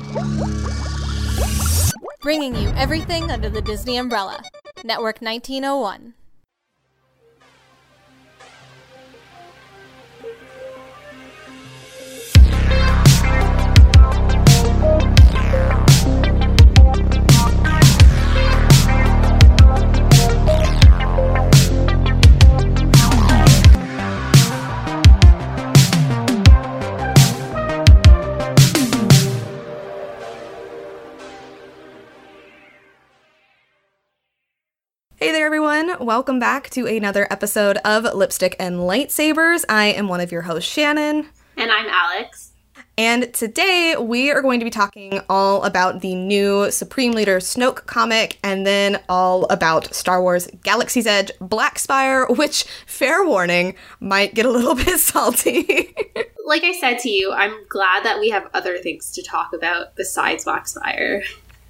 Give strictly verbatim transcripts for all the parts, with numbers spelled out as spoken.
Bringing you everything under the Disney umbrella. Network nineteen oh one. Hey there, everyone. Welcome back to another episode of Lipstick and Lightsabers. I am one of your hosts, Shannon. And I'm Alex. And today we are going to be talking all about the new Supreme Leader Snoke comic, and then all about Star Wars Galaxy's Edge Black Spire, which, fair warning, might get a little bit salty. Like I said to you, I'm glad that we have other things to talk about besides Black Spire.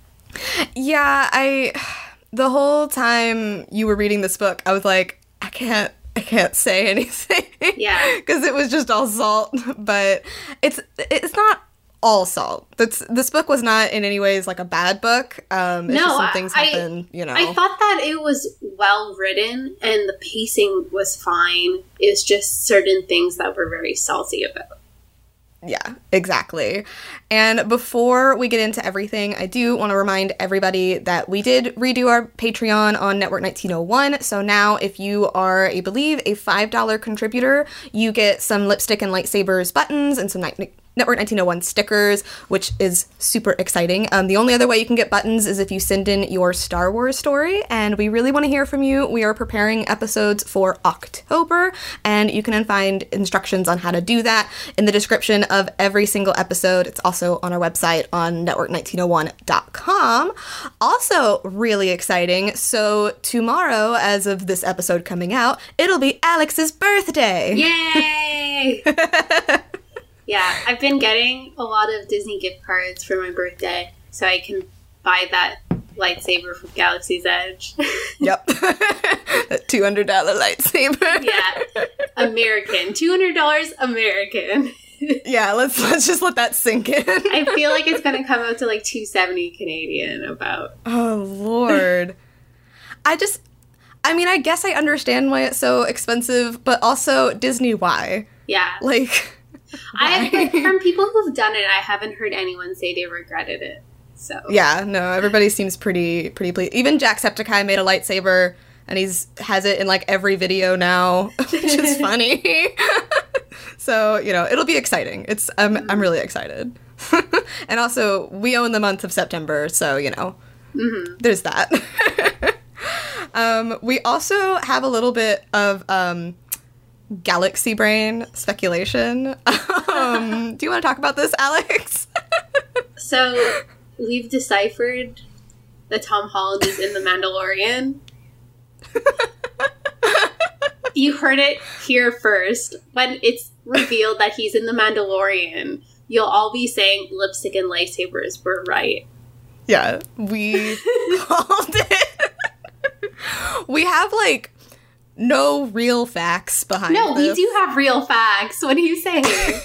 Yeah, I... The whole time you were reading this book, I was like, I can't, I can't say anything. Yeah. Because it was just all salt. But it's it's not all salt. That's, this book was not in any ways like a bad book. Um, it's no, just some things I, happen, you know. I thought that it was well written and the pacing was fine. It's just certain things that were very salty about. Yeah, exactly. And before we get into everything, I do want to remind everybody that we did redo our Patreon on Network nineteen oh one. So now if you are, I believe, a five dollars contributor, you get some Lipstick and Lightsabers buttons and some ni- Network nineteen oh one stickers, which is super exciting. Um, the only other way you can get buttons is if you send in your Star Wars story, and we really want to hear from you. We are preparing episodes for October, and you can find instructions on how to do that in the description of every single episode. It's also on our website on network nineteen oh one dot com. Also really exciting, so tomorrow, as of this episode coming out, it'll be Alex's birthday! Yay! Yeah, I've been getting a lot of Disney gift cards for my birthday, so I can buy that lightsaber from Galaxy's Edge. Yep. That two hundred dollars lightsaber. Yeah. American. two hundred dollars American. Yeah, let's let's just let that sink in. I feel like it's going to come out to like two hundred seventy Canadian about. Oh, Lord. I just, I mean, I guess I understand why it's so expensive, but also Disney, why? Yeah. Like... I from people who've done it, I haven't heard anyone say they regretted it. So yeah, no, everybody seems pretty pretty pleased. Even Jacksepticeye made a lightsaber, and he's has it in like every video now, which is funny. So you know, it'll be exciting. It's I'm mm-hmm. I'm really excited. And also, we own the month of September, so you know, mm-hmm. there's that. um, we also have a little bit of um. Galaxy brain speculation. Um, do you want to talk about this, Alex? So, we've deciphered that Tom Holland is in The Mandalorian. You heard it here first. When it's revealed that he's in The Mandalorian, you'll all be saying Lipstick and Lightsabers were right. Yeah, we called it. We have, like, no real facts behind No, this. we do have real facts. What are you saying?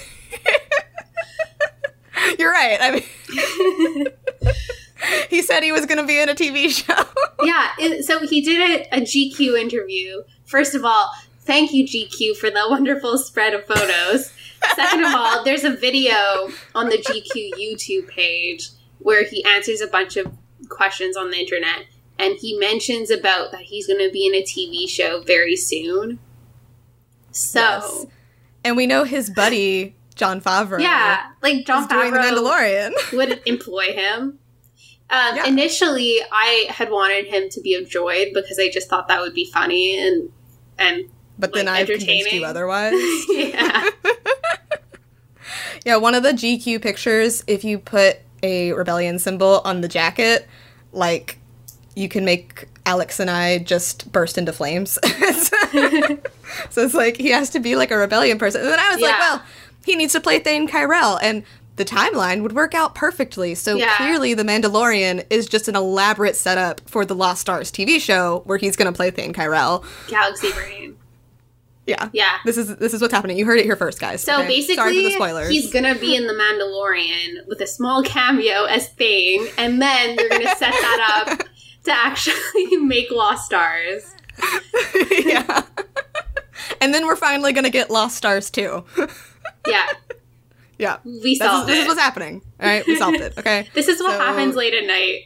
You're right. I mean, he said he was going to be in a T V show. Yeah, it, so he did a, a G Q interview. First of all, thank you, G Q, for the wonderful spread of photos. Second of all, there's a video on the G Q YouTube page where he answers a bunch of questions on the internet. And he mentions about that he's going to be in a T V show very soon. So. Yes. And we know his buddy, Jon Favreau. Yeah, like Jon Favreau doing The Mandalorian. would employ him. Um, yeah. Initially, I had wanted him to be a droid because I just thought that would be funny and and But like, then I convinced you otherwise. Yeah. Yeah, one of the G Q pictures, if you put a rebellion symbol on the jacket, like... you can make Alex and I just burst into flames. So it's like, he has to be like a rebellion person. And then I was yeah. like, well, he needs to play Thane Kyrell. And the timeline would work out perfectly. So yeah. clearly The Mandalorian is just an elaborate setup for the Lost Stars T V show where he's going to play Thane Kyrell. Galaxy brain. Yeah. Yeah. This is this is what's happening. You heard it here first, guys. So okay? basically, sorry for the spoilers. He's gonna be in The Mandalorian with a small cameo as Thane, and then they're gonna set that up to actually make Lost Stars. Yeah. And then we're finally gonna get Lost Stars too. Yeah. Yeah. We This solved is, this it. is what's happening. All right, we solved it. Okay. This is what So- happens late at night.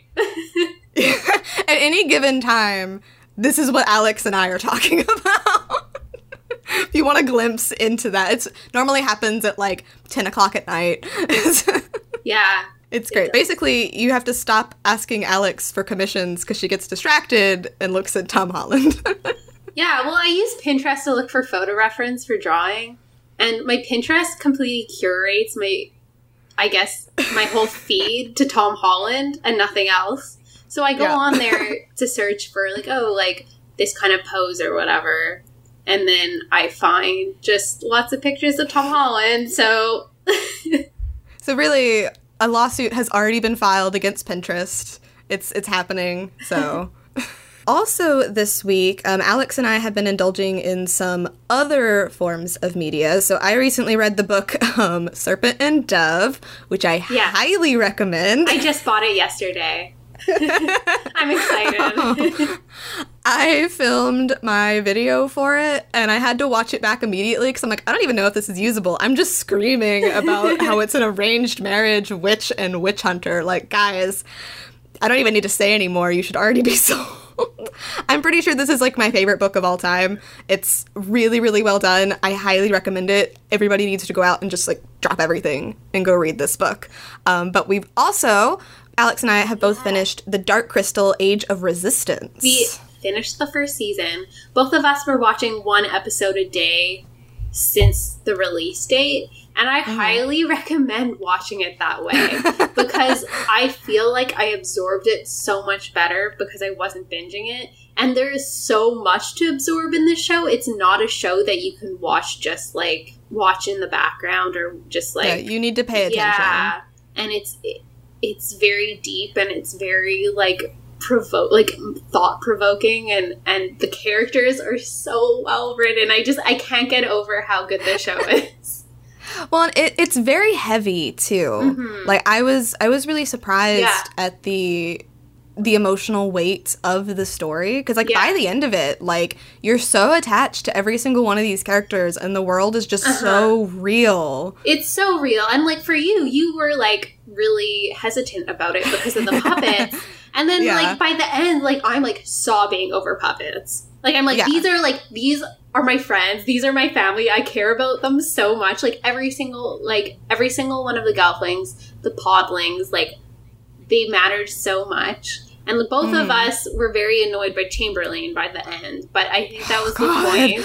At any given time, this is what Alex and I are talking about. If you want a glimpse into that, it's normally happens at like ten o'clock at night. Yeah. It's great. Basically, you have to stop asking Alex for commissions because she gets distracted and looks at Tom Holland. Yeah, well, I use Pinterest to look for photo reference for drawing, and my Pinterest completely curates my, I guess, my whole feed to Tom Holland and nothing else. So I go Yeah. on there to search for, like, oh, like, this kind of pose or whatever, and then I find just lots of pictures of Tom Holland, so... So really, a lawsuit has already been filed against Pinterest. It's it's happening. So, also this week, um, Alex and I have been indulging in some other forms of media. So I recently read the book um, Serpent and Dove, which I Yeah. highly recommend. I just bought it yesterday. I'm excited. I filmed my video for it, and I had to watch it back immediately because I'm like, I don't even know if this is usable. I'm just screaming about how it's an arranged marriage witch and witch hunter. Like, guys, I don't even need to say anymore. You should already be sold. I'm pretty sure this is like my favorite book of all time. It's really, really well done. I highly recommend it. Everybody needs to go out and just like drop everything and go read this book. Um, but we've also, Alex and I have both finished The Dark Crystal Age of Resistance. We finished the first season. Both of us were watching one episode a day since the release date, and I highly recommend watching it that way because I feel like I absorbed it so much better because I wasn't binging it. And there is so much to absorb in this show. It's not a show that you can watch just like watch in the background or just like yeah, you need to pay attention. yeah, and it's it, it's very deep and it's very like provoke like thought provoking, and and the characters are so well written. I just I can't get over how good this show is. Well, and it, it's very heavy too. Mhm. Like I was, I was really surprised Yeah. at the the emotional weight of the story because, like, Yeah. by the end of it, like you're so attached to every single one of these characters, and the world is just Uh-huh. so real. It's so real, and like for you, you were like really hesitant about it because of the puppets, and then Yeah. like by the end, like I'm like sobbing over puppets. Like I'm like Yeah. these are like these are my friends, these are my family. I care about them so much. Like every single like every single one of the Gelflings, the Podlings, like they mattered so much. And both of Mm. us were very annoyed by Chamberlain by the end, but I think that was the God. point.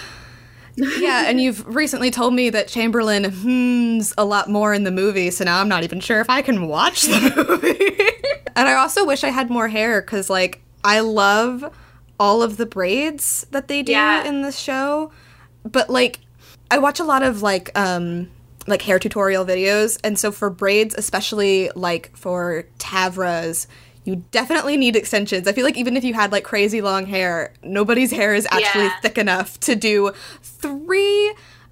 Yeah, and you've recently told me that Chamberlain hmms a lot more in the movie, so now I'm not even sure if I can watch the movie. And I also wish I had more hair, because, like, I love all of the braids that they do Yeah. in this show. But, like, I watch a lot of, like, um, like, hair tutorial videos, and so for braids, especially, like, for Tavra's, you definitely need extensions. I feel like even if you had, like, crazy long hair, nobody's hair is actually Yeah. thick enough to do three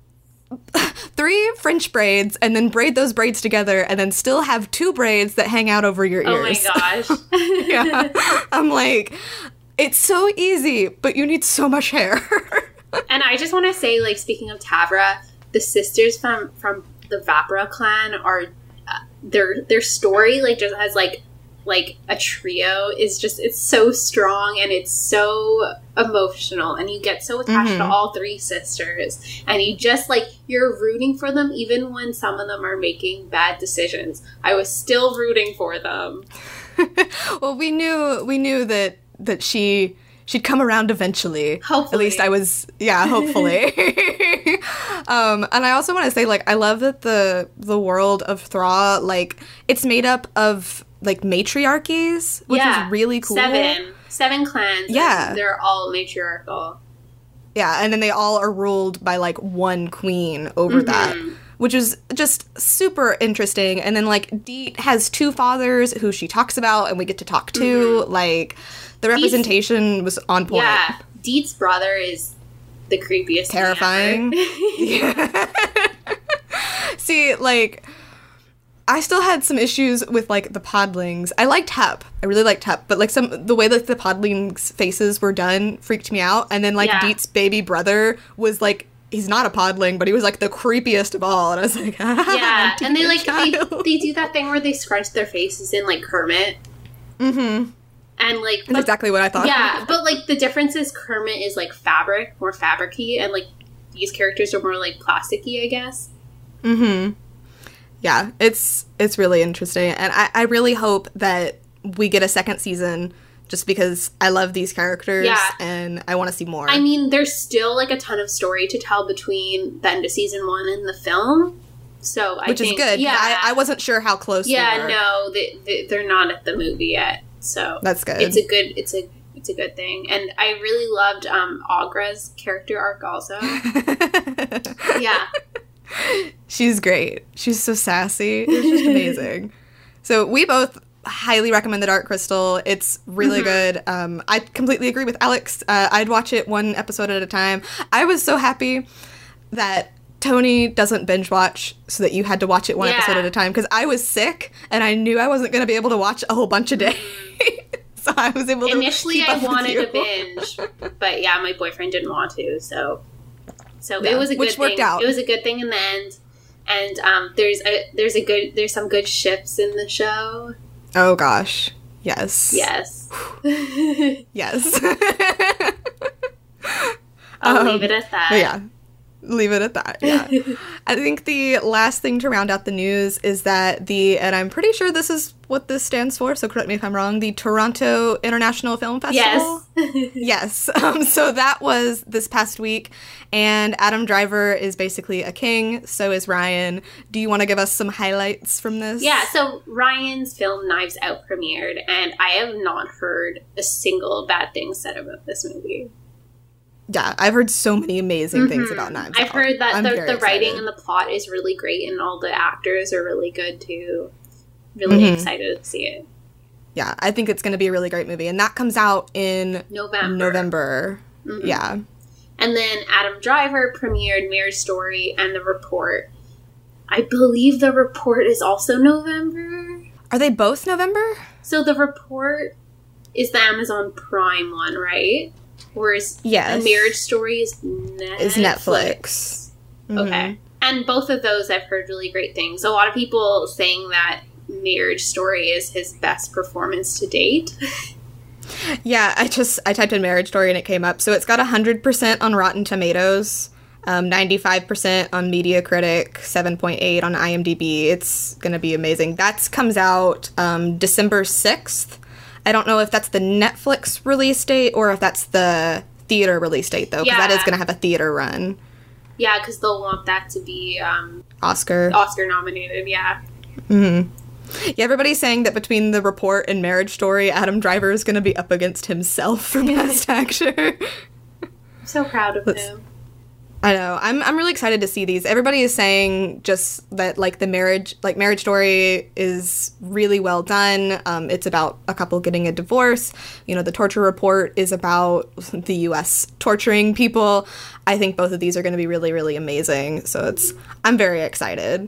three French braids and then braid those braids together and then still have two braids that hang out over your Oh my ears. gosh. Yeah. I'm like, it's so easy, but you need so much hair. And I just want to say, like, speaking of Tavra, the sisters from from the Vapra clan are uh, their their story like just has like like a trio is just it's so strong and it's so emotional, and you get so attached to Mhm. all three sisters, and you just like you're rooting for them even when some of them are making bad decisions. I was still rooting for them. Well, we knew we knew that that she she'd come around eventually. Hopefully. At least I was, yeah, hopefully. um, and I also want to say, like, I love that the the world of Thra, like, it's made up of, like, matriarchies, which yeah, is really cool. Seven. Seven clans. Yeah. And they're all matriarchal. Yeah, and then they all are ruled by, like, one queen over Mhm. that, which is just super interesting. And then, like, Deet has two fathers who she talks about and we get to talk to. Like, the representation was on point. Yeah, Deet's brother is the creepiest terrifying. thing ever. See, like, I still had some issues with, like, the podlings. I liked Hep. I really liked Hep. But, like, some the way that the podlings' faces were done freaked me out. And then, like, Yeah. Deet's baby brother was, like, he's not a podling, but he was, like, the creepiest of all. And I was like, ah, Yeah, and they, like, they, child. they do that thing where they scrunch their faces in, like, Kermit. Mm-hmm. And, like... That's but- exactly what I thought. Yeah, but, like, the difference is Kermit is, like, fabric, more fabric-y, and, like, these characters are more, like, plasticky, I guess. Mm-hmm. Yeah, it's it's really interesting. And I, I really hope that we get a second season just because I love these characters Yeah. and I want to see more. I mean, there's still, like, a ton of story to tell between the end of season one and the film. So, I Which think... is good. Yeah, I, I wasn't sure how close yeah we were. no, they, they, they're not at the movie yet. So, That's good. it's a good... It's a... It's a good thing. And I really loved um, Agra's character arc also. Yeah. She's great. She's so sassy. It's just amazing. So we both highly recommend The Dark Crystal. It's really Mhm. good. Um, I completely agree with Alex. Uh, I'd watch it one episode at a time. I was so happy that Tony doesn't binge watch so that you had to watch it one Yeah. episode at a time because I was sick and I knew I wasn't going to be able to watch a whole bunch a day. So I was able to Initially, keep I up with wanted you. to binge, but yeah, my boyfriend didn't want to, so so Yeah, it was a good which worked thing. out. It was a good thing in the end, and um, there's a there's a good there's some good ships in the show. Oh gosh. Yes. Yes, Yes. I'll Um, leave it at that. But yeah, leave it at that. Yeah. I think the last thing to round out the news is that the, and I'm pretty sure this is what this stands for, so correct me if I'm wrong, the Toronto International Film Festival. Yes. Yes. Um, so that was this past week, and Adam Driver is basically a king, so is Ryan. Do you want to give us some highlights from this? Yeah, so Ryan's film Knives Out premiered, and I have not heard a single bad thing said about this movie. Yeah, I've heard so many amazing things Mhm. about Knives I've Out. heard that I'm the, very the writing excited. and the plot is really great, and all the actors are really good too. Really Mhm. excited to see it. Yeah, I think it's going to be a really great movie, and that comes out in November. November. Mhm. Yeah. And then Adam Driver premiered Marriage Story and The Report. I believe The Report is also November. Are they both November? So The Report is the Amazon Prime one, right? Whereas Yes. A Marriage Story is Netflix. Is Netflix. Mhm. Okay. And both of those I've heard really great things. A lot of people saying that Marriage Story is his best performance to date. Yeah, I just I typed in Marriage Story and it came up. So it's got one hundred percent on Rotten Tomatoes, um, ninety-five percent on Metacritic, seven point eight on IMDb. It's going to be amazing. That comes out um, December sixth. I don't know if that's the Netflix release date or if that's the theater release date, though, because that Yeah. is going to have a theater run. Yeah, because they'll want that to be um, Oscar. Oscar nominated, yeah. Mm-hmm. Yeah, everybody's saying that between The Report and Marriage Story, Adam Driver is going to be up against himself for Best Actor. I'm so proud of Let's- him. I know. I'm I'm really excited to see these. Everybody is saying just that like the marriage like Marriage Story is really well done. Um, it's about a couple getting a divorce. You know, The Torture Report is about the U S torturing people. I think both of these are going to be really, really amazing. So it's I'm very excited.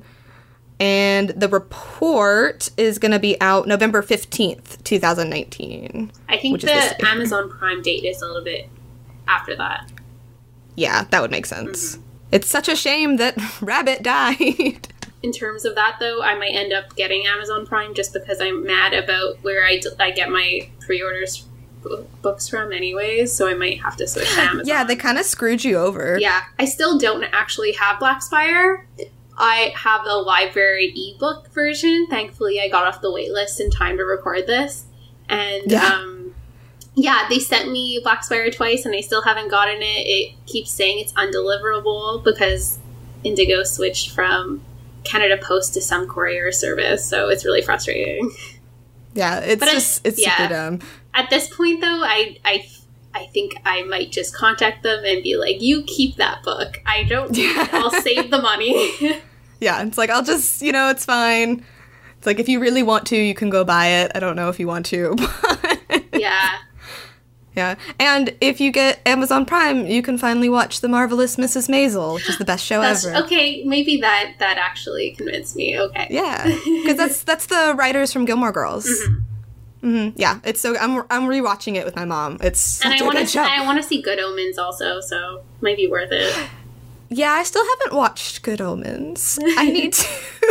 And The Report is going to be out November fifteenth, twenty nineteen. I think which is this the year. Amazon Prime date is a little bit after that. Yeah, that would make sense. It's such a shame that Rabbit died. In terms of that, though, I might end up getting Amazon Prime just because I'm mad about where I, d- I get my pre-orders b- books from anyways, so I might have to switch to Amazon. Yeah, they kind of screwed you over. Yeah, I still don't actually have Black Spire. I have a library ebook version. Thankfully, I got off the wait list in time to record this. And, Yeah. um... yeah, they sent me Black Spire twice, and I still haven't gotten it. It keeps saying it's undeliverable because Indigo switched from Canada Post to some courier service, so it's really frustrating. Yeah, it's But just, it's- it's yeah. super dumb. At this point, though, I, I, I think I might just contact them and be like, you keep that book. I don't need it. I'll save the money. Yeah, it's like, I'll just, you know, it's fine. It's like, if you really want to, you can go buy it. I don't know if you want to. But Yeah. Yeah. And if you get Amazon Prime, you can finally watch The Marvelous Missus Maisel, which is the best show That's, ever. Okay, maybe that that actually convinced me. Okay. Yeah. Because that's that's the writers from Gilmore Girls. Mm-hmm. Mm-hmm. Yeah. It's so I'm I'm rewatching it with my mom. It's such and I a wanna, good show. I want to see Good Omens also, so might be worth it. Yeah, I still haven't watched Good Omens. I need to.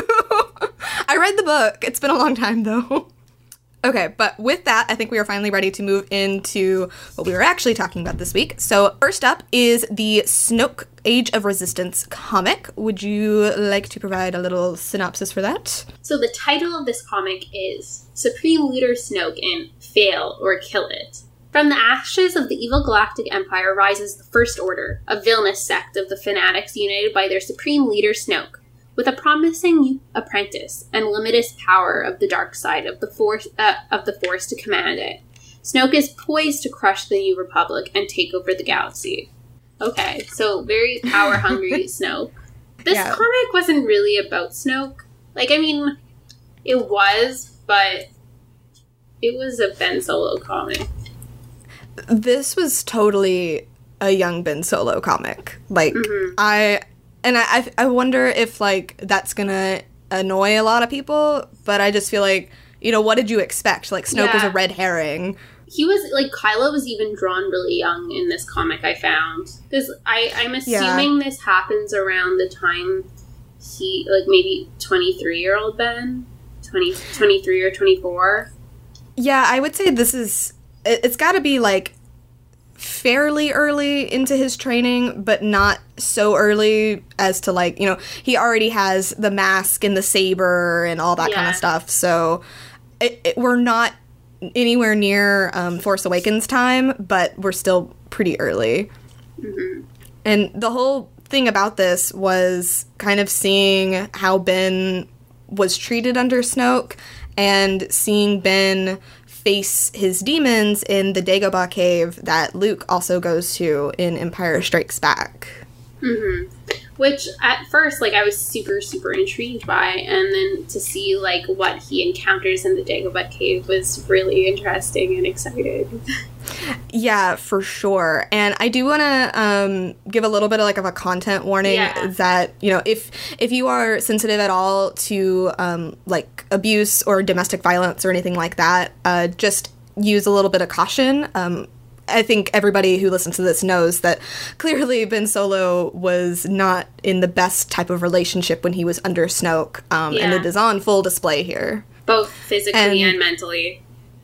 I read the book. It's been a long time, though. Okay, but with that, I think we are finally ready to move into what we were actually talking about this week. So first up is the Snoke Age of Resistance comic. Would you like to provide a little synopsis for that? So the title of this comic is Supreme Leader Snoke in Fail or Kill It. From the ashes of the evil Galactic Empire rises the First Order, a villainous sect of the fanatics united by their supreme leader Snoke, with a promising apprentice and limitless power of the dark side of the force uh, of the Force to command it. Snoke is poised to crush the New Republic and take over the galaxy. Okay, so very power-hungry Snoke. This Yeah. comic wasn't really about Snoke. Like, I mean, it was, but it was a Ben Solo comic. This was totally a young Ben Solo comic. Like, Mm-hmm. I... And I, I I wonder if, like, that's gonna annoy a lot of people, but I just feel like, you know, what did you expect? Like, Snoke was Yeah. a red herring. He was, like, Kylo was even drawn really young in this comic, I found. Because I'm assuming this happens around the time he, like, maybe twenty-three-year-old Ben? twenty, twenty-three or twenty-four? Yeah, I would say this is... It, it's gotta be, like, fairly early into his training, but not so early as to, like, you know, he already has the mask and the saber and all that kind Yeah. of stuff, so it, it, we're not anywhere near um, Force Awakens time, but we're still pretty early. Mm-hmm. And the whole thing about this was kind of seeing how Ben was treated under Snoke and seeing Ben face his demons in the Dagobah cave that Luke also goes to in Empire Strikes Back. Mm-hmm. Which, at first, like, I was super, super intrigued by, and then to see, like, what he encounters in the Dagobah cave was really interesting and exciting. Yeah, for sure. And I do want to um, give a little bit of, like, of a content warning Yeah. that, you know, if if you are sensitive at all to, um, like, abuse or domestic violence or anything like that, uh, just use a little bit of caution. Um, I think everybody who listens to this knows that clearly Ben Solo was not in the best type of relationship when he was under Snoke, um, and Yeah. it is on full display here. Both physically And- and mentally.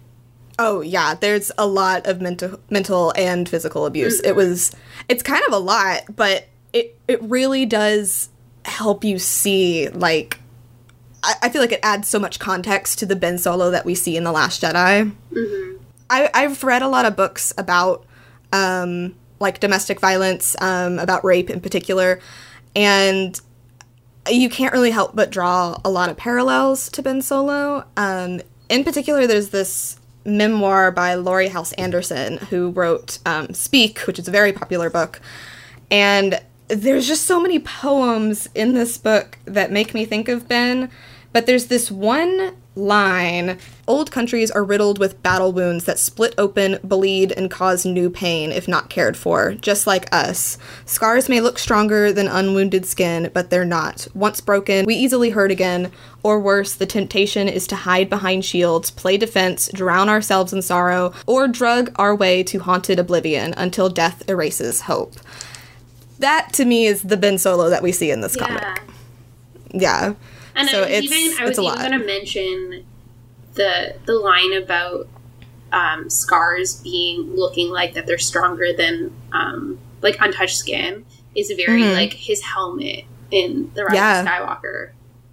Oh yeah, there's a lot of mental, mental and physical abuse. It was, it's kind of a lot, but it it really does help you see, like, I, I feel like it adds so much context to the Ben Solo that we see in The Last Jedi. Mm-hmm. I, I've read a lot of books about, um, like, domestic violence, um, about rape in particular, and you can't really help but draw a lot of parallels to Ben Solo. Um, in particular, there's this memoir by Laurie House Anderson, who wrote um, Speak, which is a very popular book, and there's just so many poems in this book that make me think of Ben, but there's this one line: old countries are riddled with battle wounds that split open, bleed, and cause new pain if not cared for, just like us. Scars may look stronger than unwounded skin, but they're not. Once broken, we easily hurt again, or worse, the temptation is to hide behind shields, play defense, drown ourselves in sorrow, or drug our way to haunted oblivion until death erases hope. That, to me, is the Ben Solo that we see in this Yeah. comic. Yeah. And So I was it's- even I was it's a even lot. going to mention the the line about um, scars being looking like that they're stronger than um, like untouched skin is very Mhm. like his helmet in The Rise Yeah. of Skywalker.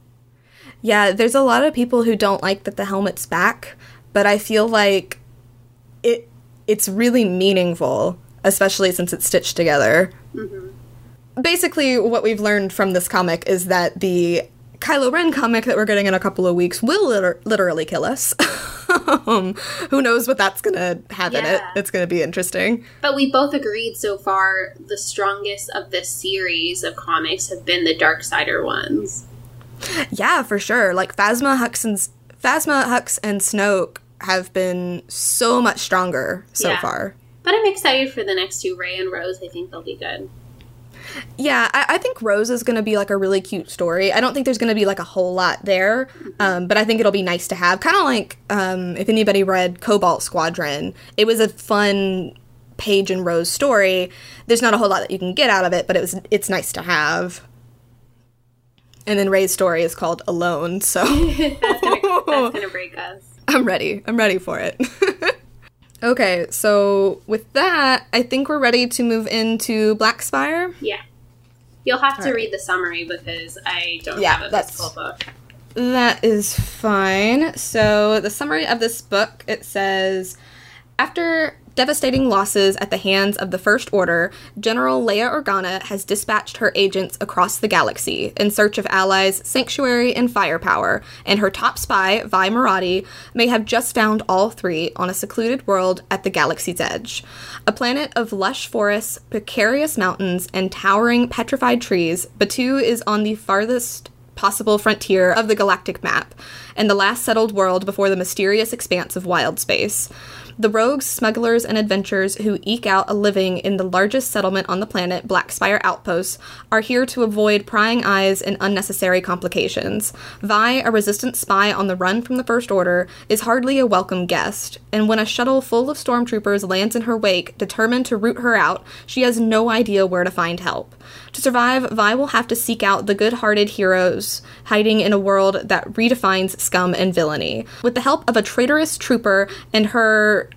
Yeah, there's a lot of people who don't like that the helmet's back, but I feel like it it's really meaningful, especially since it's stitched together. Mm-hmm. Basically, what we've learned from this comic is that the Kylo Ren comic that we're getting in a couple of weeks will liter- literally kill us. um, who knows what that's gonna have in it? Yeah. It's gonna be interesting. But we both agreed so far the strongest of this series of comics have been the Darksider ones. Yeah, for sure. Like Phasma, Hux, and Phasma, Hux, and Snoke have been so much stronger so Yeah. far. But But I'm excited for the next two, Ray and Rose. I think they'll be good. Yeah, I, I think Rose is going to be, like, a really cute story. I don't think there's going to be, like, a whole lot there, mm-hmm. um, but I think it'll be nice to have. Kind of like, um, if anybody read Cobalt Squadron, it was a fun Paige and Rose story. There's not a whole lot that you can get out of it, but it was it's nice to have. And then Ray's story is called Alone, so... that's gonna, that's gonna break us. I'm ready. I'm ready for it. Okay, so with that, I think we're ready to move into Black Spire. Yeah. You'll have All to right. read the summary because I don't Yeah, have a that's- physical book. That is fine. So the summary of this book, it says, after devastating losses at the hands of the First Order, General Leia Organa has dispatched her agents across the galaxy in search of allies, sanctuary, and firepower, and her top spy, Vi Moradi, may have just found all three on a secluded world at the galaxy's edge. A planet of lush forests, precarious mountains, and towering petrified trees, Batuu is on the farthest possible frontier of the galactic map, and the last settled world before the mysterious expanse of wild space. The rogues, smugglers, and adventurers who eke out a living in the largest settlement on the planet, Black Spire Outposts, are here to avoid prying eyes and unnecessary complications. Vi, a resistant spy on the run from the First Order, is hardly a welcome guest, and when a shuttle full of stormtroopers lands in her wake, determined to root her out, she has no idea where to find help. To survive, Vi will have to seek out the good-hearted heroes hiding in a world that redefines scum and villainy. With the help of a traitorous trooper and her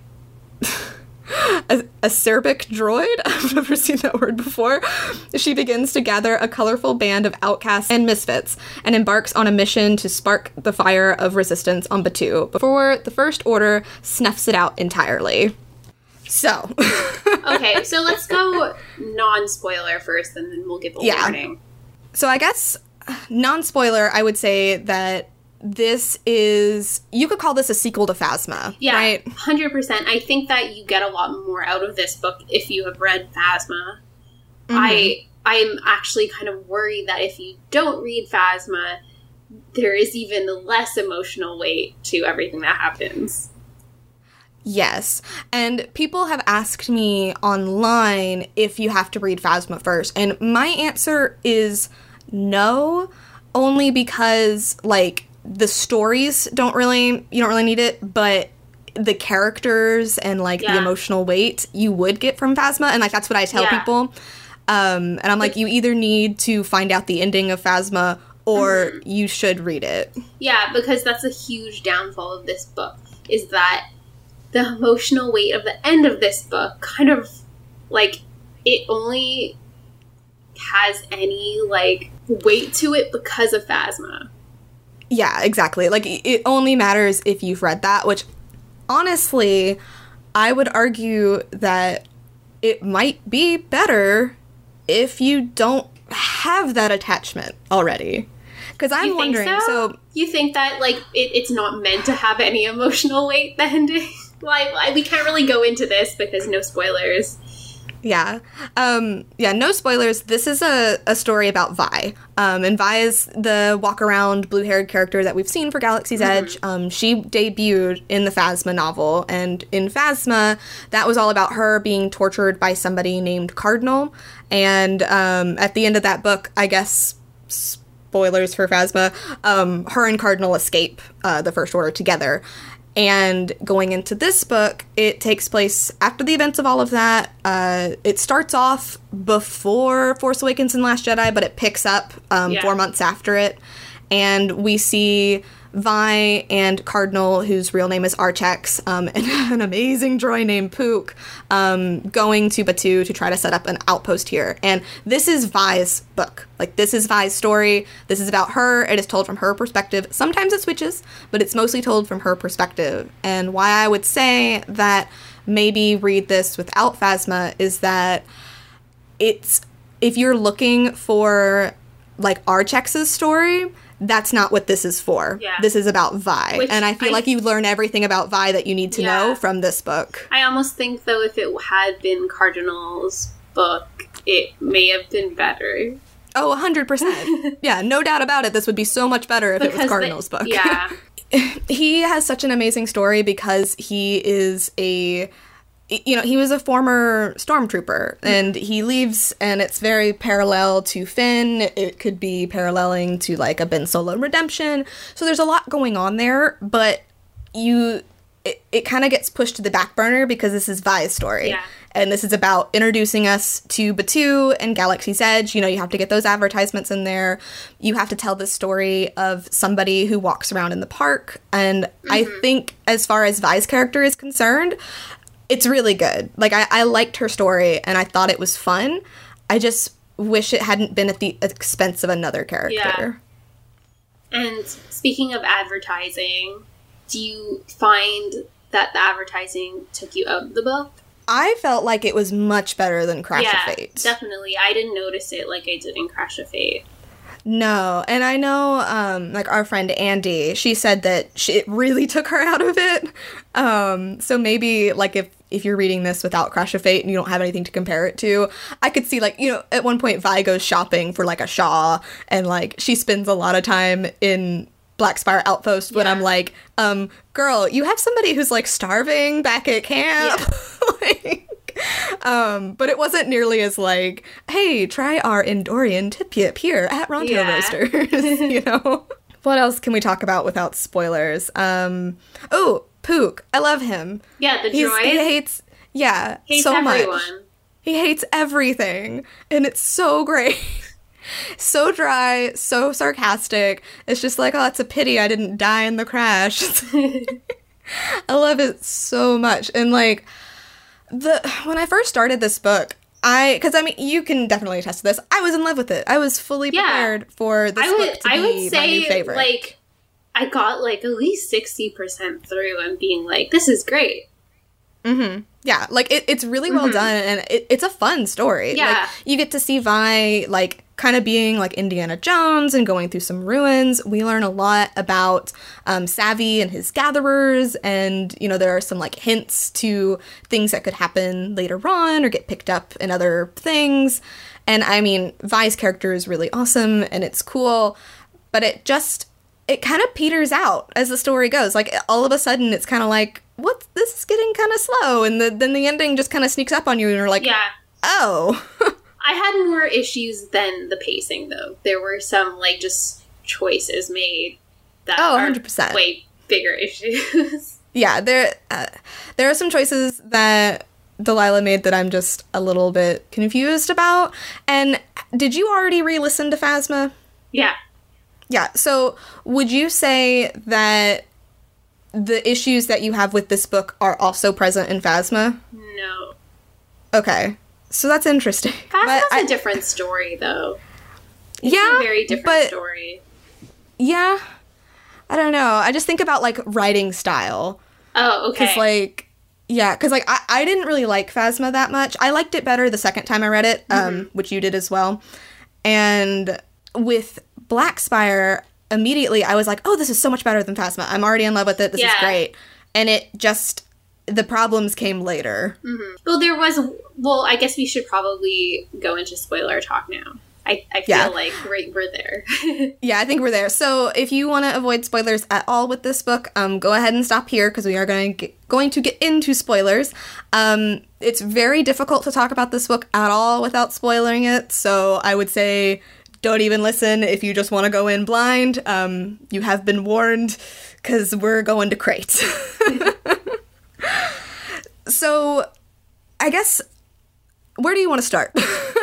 a acerbic droid, I've never seen that word before, she begins to gather a colorful band of outcasts and misfits and embarks on a mission to spark the fire of resistance on Batuu before the First Order snuffs it out entirely. So. Okay, so let's go non-spoiler first, and then we'll get the Yeah. warning. So I guess, non-spoiler, I would say that this is, you could call this a sequel to Phasma, Yeah, right? one hundred percent. I think that you get a lot more out of this book if you have read Phasma. Mm-hmm. I I'm actually kind of worried that if you don't read Phasma, there is even less emotional weight to everything that happens. Yes. And people have asked me online if you have to read Phasma first. And my answer is no, only because, like, the stories don't really, you don't really need it, but the characters and, like, the Yeah. emotional weight you would get from Phasma. And, like, that's what I tell Yeah. people. Um, and I'm like, you either need to find out the ending of Phasma or Mhm. you should read it. Yeah, because that's a huge downfall of this book, is that the emotional weight of the end of this book kind of, like, it only has any, like, weight to it because of Phasma. Yeah, exactly. Like, it only matters if you've read that, which, honestly, I would argue that it might be better if you don't have that attachment already. Because I'm You think wondering, so? so... You think that, like, it, it's not meant to have any emotional weight, the ending? Like, like, we can't really go into this because no spoilers. Yeah. Um, yeah, no spoilers. This is a, a story about Vi. Um, and Vi is the walk-around, blue-haired character that we've seen for Galaxy's Mm-hmm. Edge. Um, she debuted in the Phasma novel. And in Phasma, that was all about her being tortured by somebody named Cardinal. And um, at the end of that book, I guess... spoilers for Phasma, um, her and Cardinal escape uh, the First Order together. And going into this book, it takes place after the events of all of that. Uh, it starts off before Force Awakens and Last Jedi, but it picks up um, Yeah. four months after it. And we see Vi and Cardinal, whose real name is Archex, um, and an amazing droid named Pook, um, going to Batuu to try to set up an outpost here. And this is Vi's book. Like, this is Vi's story. This is about her. It is told from her perspective. Sometimes it switches, but it's mostly told from her perspective. And why I would say that maybe read this without Phasma is that it's, if you're looking for, like, Archex's story, that's not what this is for. Yeah. This is about Vi. Which and I feel I- like you learn everything about Vi that you need to Yeah. know from this book. I almost think, though, if it had been Cardinal's book, it may have been better. Oh, one hundred percent. Yeah, no doubt about it. This would be so much better if it was Because Cardinal's the- book. Yeah. He has such an amazing story because he is a... you know, he was a former stormtrooper, and he leaves, and it's very parallel to Finn. It could be paralleling to, like, a Ben Solo redemption. So there's a lot going on there, but you... It, it kind of gets pushed to the back burner because this is Vi's story. Yeah. And this is about introducing us to Batuu and Galaxy's Edge. You know, you have to get those advertisements in there. You have to tell the story of somebody who walks around in the park. And mm-hmm. I think as far as Vi's character is concerned, it's really good. Like, I, I liked her story, and I thought it was fun. I just wish it hadn't been at the expense of another character. Yeah. And speaking of advertising... do you find that the advertising took you out of the book? I felt like it was much better than Crash yeah, of Fate. Definitely. I didn't notice it like I did in Crash of Fate. No, and I know, um, like, our friend Andy, she said that she, it really took her out of it. Um, so maybe, like, if, if you're reading this without Crash of Fate and you don't have anything to compare it to, I could see, like, you know, at one point Vi goes shopping for, like, a Shaw, and, like, she spends a lot of time in Black Spire Outpost when yeah. I'm like, um, girl, you have somebody who's, like, starving back at camp. Yeah. like, um, but it wasn't nearly as, like, hey, try our Endorian tip yip here at Ronto yeah. Roasters, you know? What else can we talk about without spoilers? Um, oh, Pook. I love him. Yeah, the He's, droid. He hates, yeah, hates so everyone. much. He hates everything, and it's so great. So dry, so sarcastic. It's just like, oh, it's a pity I didn't die in the crash. I love it so much. And, like, the when I first started this book, I, because, I mean, you can definitely attest to this, I was in love with it. I was fully yeah. prepared for this I would, book to I be would say, my new favorite. Like, I got, like, at least sixty percent through and being like, this is great. Mm-hmm. Yeah, like, it, it's really well mm-hmm. done, and it, it's a fun story. Yeah. Like, you get to see Vi, like, kind of being, like, Indiana Jones and going through some ruins. We learn a lot about um, Savvy and his gatherers, and, you know, there are some, like, hints to things that could happen later on or get picked up in other things. And, I mean, Vi's character is really awesome, and it's cool, but it just... it kind of peters out as the story goes. Like, all of a sudden, it's kind of like, what? This is getting kind of slow. And the, then the ending just kind of sneaks up on you, and you're like, yeah. oh. I had more issues than the pacing, though. There were some, like, just choices made that oh, are one hundred percent. Way bigger issues. Yeah, there, uh, there are some choices that Delilah made that I'm just a little bit confused about. And did you already re-listen to Phasma? Yeah. Yeah, so would you say that the issues that you have with this book are also present in Phasma? No. Okay, so that's interesting. Phasma's I, a different story, though. It's yeah, a very different but, story. Yeah, I don't know. I just think about, like, writing style. Oh, okay. Because, like, yeah, because, like, I, I didn't really like Phasma that much. I liked it better the second time I read it, um, mm-hmm. which you did as well. And with Black Spire, immediately I was like, oh, this is so much better than Phasma. I'm already in love with it. This yeah. is great. And it just, the problems came later. Mm-hmm. Well, there was, well, I guess we should probably go into spoiler talk now. I, I feel yeah. like we're, we're there. Yeah, I think we're there. So if you want to avoid spoilers at all with this book, um, go ahead and stop here, because we are going to get, going to get into spoilers. Um, it's very difficult to talk about this book at all without spoiling it, so I would say don't even listen if you just want to go in blind. Um, you have been warned, because we're going to crate. So, I guess, where do you want to start?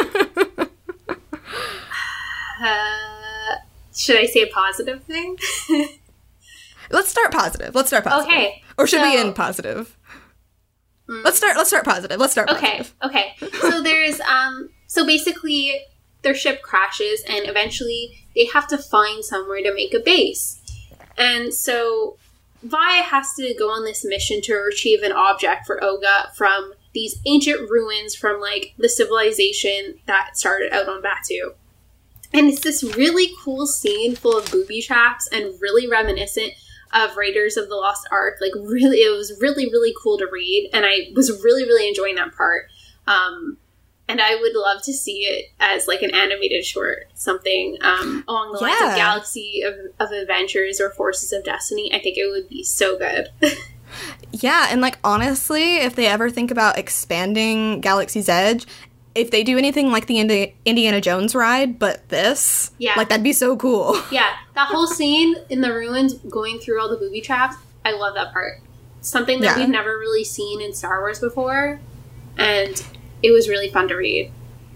Uh, should I say a positive thing? Let's start positive. Let's start positive. Okay. Or should so, we end positive? Mm. Let's start. Let's start positive. Let's start positive. Okay. Okay. So there's um. So basically, their ship crashes, and eventually they have to find somewhere to make a base. And so Vi has to go on this mission to retrieve an object for Oga from these ancient ruins from, like, the civilization that started out on Batuu. And it's this really cool scene full of booby traps and really reminiscent of Raiders of the Lost Ark. Like, really, it was really, really cool to read. And I was really, really enjoying that part. Um, and I would love to see it as, like, an animated short. Something um, along the lines yeah. of Galaxy of, of Adventures or Forces of Destiny. I think it would be so good. Yeah, and like honestly, if they ever think about expanding Galaxy's Edge, if they do anything like the Indi- Indiana Jones ride, but this, yeah. like that'd be so cool. Yeah, that whole scene in the ruins going through all the booby traps, I love that part. Something that Yeah. we've never really seen in Star Wars before, and it was really fun to read.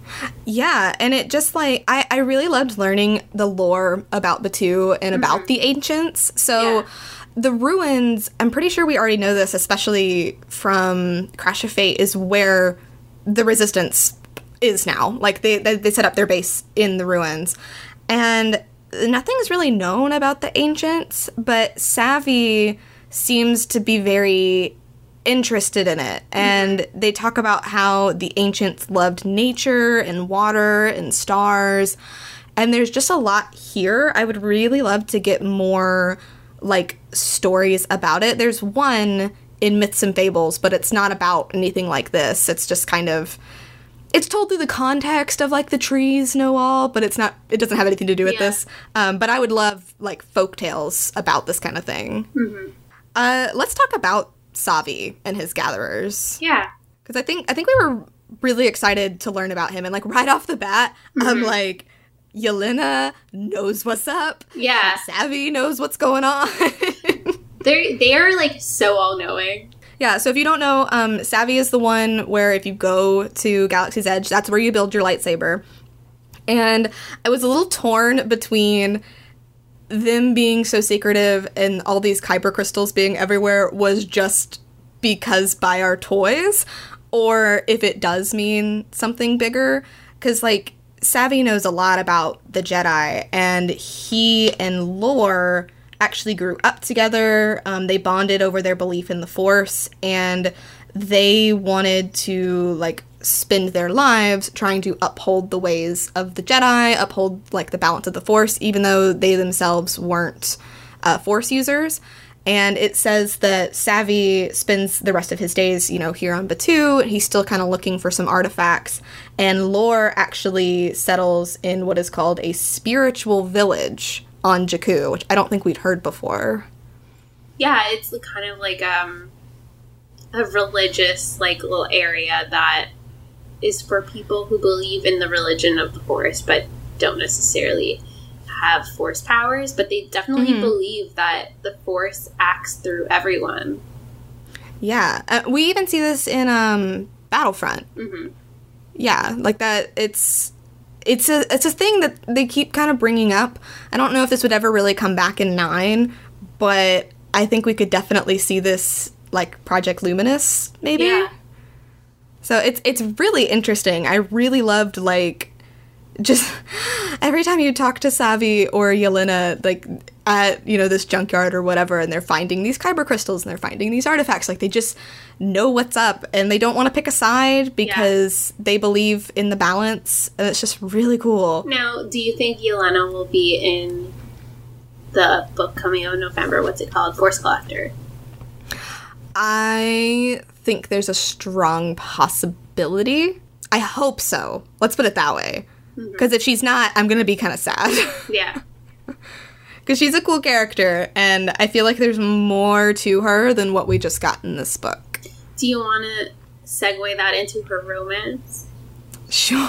Yeah, and it just like I, I really loved learning the lore about Batuu and about Mhm. the ancients. So Yeah. the ruins, I'm pretty sure we already know this, especially from Crash of Fate, is where the Resistance is now. Like they they, they set up their base in the ruins, and nothing's really known about the ancients, but Savvy seems to be very interested in it, and mm-hmm. they talk about how the ancients loved nature and water and stars, and there's just a lot here. I would really love to get more like stories about it. There's one in Myths and Fables, but it's not about anything like this. It's just kind of, it's told through the context of like the trees know all, but it's not, it doesn't have anything to do with yeah. this. Um, but I would love like folk tales about this kind of thing. Mm-hmm. Uh, let's talk about Savi and his gatherers. Yeah. Because I think I think we were really excited to learn about him, and like right off the bat, mm-hmm. I'm like, Yelena knows what's up. Yeah. Savvy knows what's going on. They're they are like so all knowing. Yeah, so if you don't know, um, Savvy is the one where if you go to Galaxy's Edge, that's where you build your lightsaber. And I was a little torn between them being so secretive and all these kyber crystals being everywhere was just because by our toys, or if it does mean something bigger. Because, like, Savvy knows a lot about the Jedi, and he and Lore actually grew up together. Um, they bonded over their belief in the Force, and they wanted to, like, spend their lives trying to uphold the ways of the Jedi, uphold, like, the balance of the Force, even though they themselves weren't uh, Force users. And it says that Savvy spends the rest of his days, you know, here on Batuu, and he's still kind of looking for some artifacts. And Lore actually settles in what is called a spiritual village on Jakku, which I don't think we'd heard before. Yeah, it's kind of like um, a religious, like, little area that is for people who believe in the religion of the Force, but don't necessarily have Force powers, but they definitely mm-hmm. believe that the Force acts through everyone. Yeah. Uh, we even see this in um, Battlefront. Mm-hmm. Yeah, like that, it's... It's a it's a thing that they keep kind of bringing up. I don't know if this would ever really come back in nine, but I think we could definitely see this, like, Project Luminous, maybe? Yeah. So it's it's really interesting. I really loved, like, just every time you talk to Savvy or Yelena, like, at, you know, this junkyard or whatever, and they're finding these kyber crystals and they're finding these artifacts, like, they just know what's up, and they don't want to pick a side because yeah. they believe in the balance, and it's just really cool. Now, do you think Yelena will be in the book coming out in November? What's it called? Force Collector. I think there's a strong possibility. I hope so. Let's put it that way. Because mm-hmm. if she's not, I'm going to be kind of sad. Yeah. Because she's a cool character, and I feel like there's more to her than what we just got in this book. Do you want to segue that into her romance? Sure.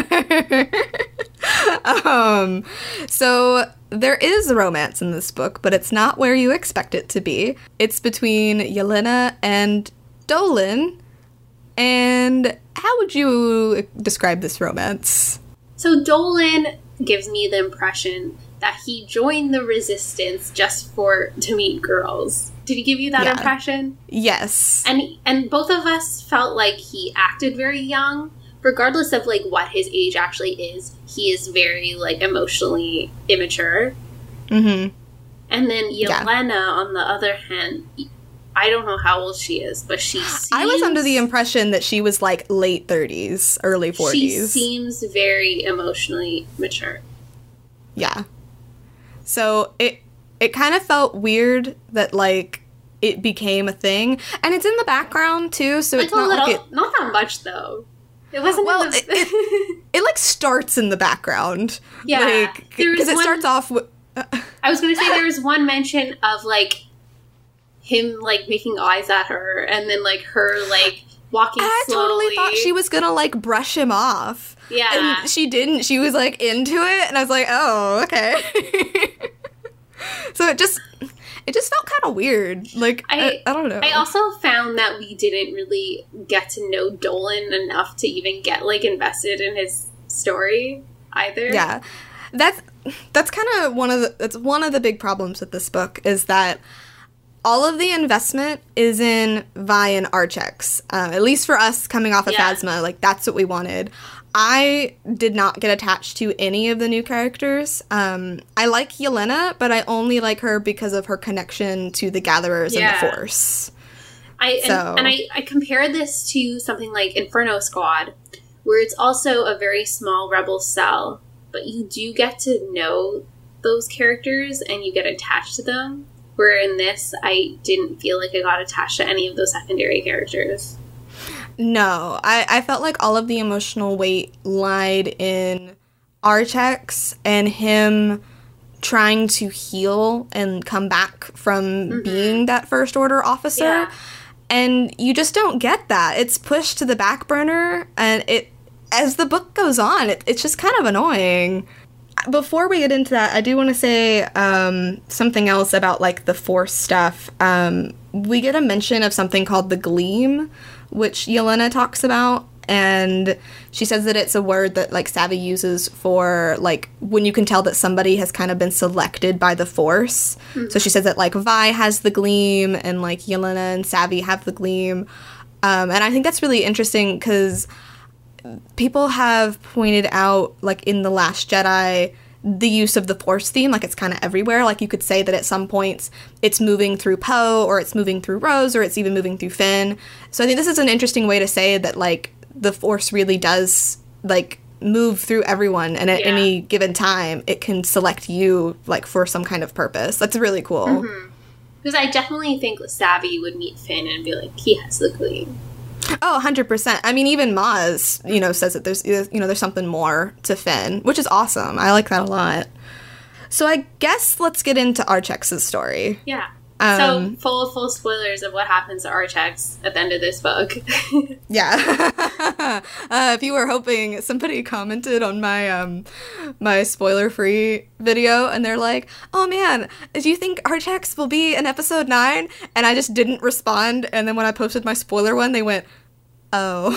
um, so there is a romance in this book, but it's not where you expect it to be. It's between Yelena and Dolan. And how would you describe this romance? So Dolan gives me the impression that he joined the Resistance just for to meet girls. Did he give you that yeah. impression? Yes. And and both of us felt like he acted very young, regardless of like what his age actually is. He is very like emotionally immature. Mm-hmm. And then Yelena, yeah. on the other hand, I don't know how old she is, but she seems... I was under the impression that she was like late thirties, early forties. She seems very emotionally mature. Yeah. So it it kind of felt weird that, like, it became a thing. And it's in the background, too, so like it's not little, like it... Not that much, though. It wasn't... Well, the... it, it, it, like, starts in the background. Yeah. Because like, it one... starts off with... Uh, I was going to say there was one mention of, like, him, like, making eyes at her, and then, like, her, like, walking I slowly. totally thought she was gonna, like, brush him off. Yeah. And she didn't. She was, like, into it, and I was like, oh, okay. So it just, it just felt kind of weird. Like, I, I, I don't know. I also found that we didn't really get to know Dolan enough to even get, like, invested in his story either. Yeah. That's, that's kind of one of the, that's one of the big problems with this book, is that all of the investment is in Vi and Archex. Uh, at least for us coming off of Yeah. Phasma, like, that's what we wanted. I did not get attached to any of the new characters. Um, I like Yelena, but I only like her because of her connection to the Gatherers Yeah. and the Force. I and, So- and I, I compared this to something like Inferno Squad, where it's also a very small rebel cell, but you do get to know those characters and you get attached to them. Where in this, I didn't feel like I got attached to any of those secondary characters. No, I, I felt like all of the emotional weight lied in Archex and him trying to heal and come back from Mm-hmm. being that First Order officer. Yeah. And you just don't get that. It's pushed to the back burner, and it, as the book goes on, it, it's just kind of annoying. Before we get into that, I do want to say um, something else about, like, the Force stuff. Um, we get a mention of something called the Gleam, which Yelena talks about, and she says that it's a word that, like, Savvy uses for, like, when you can tell that somebody has kind of been selected by the Force. Mm-hmm. So she says that, like, Vi has the Gleam, and, like, Yelena and Savvy have the Gleam. Um, and I think that's really interesting, because people have pointed out, like, in The Last Jedi, the use of the Force theme, like, it's kind of everywhere. Like, you could say that at some points it's moving through Poe, or it's moving through Rose, or it's even moving through Finn. So I think this is an interesting way to say that, like, the Force really does, like, move through everyone, and at Yeah. any given time it can select you, like, for some kind of purpose. That's really cool. Mm-hmm. Because I definitely think Savvy would meet Finn and be like, he has the Gleam. Oh, one hundred percent. I mean, even Maz, you know, says that there's, you know, there's something more to Finn, which is awesome. I like that a lot. So I guess let's get into Archex's story. Yeah. Um, so, full, full spoilers of what happens to Archex at the end of this book. Yeah. uh, if you were hoping, somebody commented on my um my spoiler-free video, and they're like, oh man, do you think Archex will be in episode nine? And I just didn't respond, and then when I posted my spoiler one, they went, oh.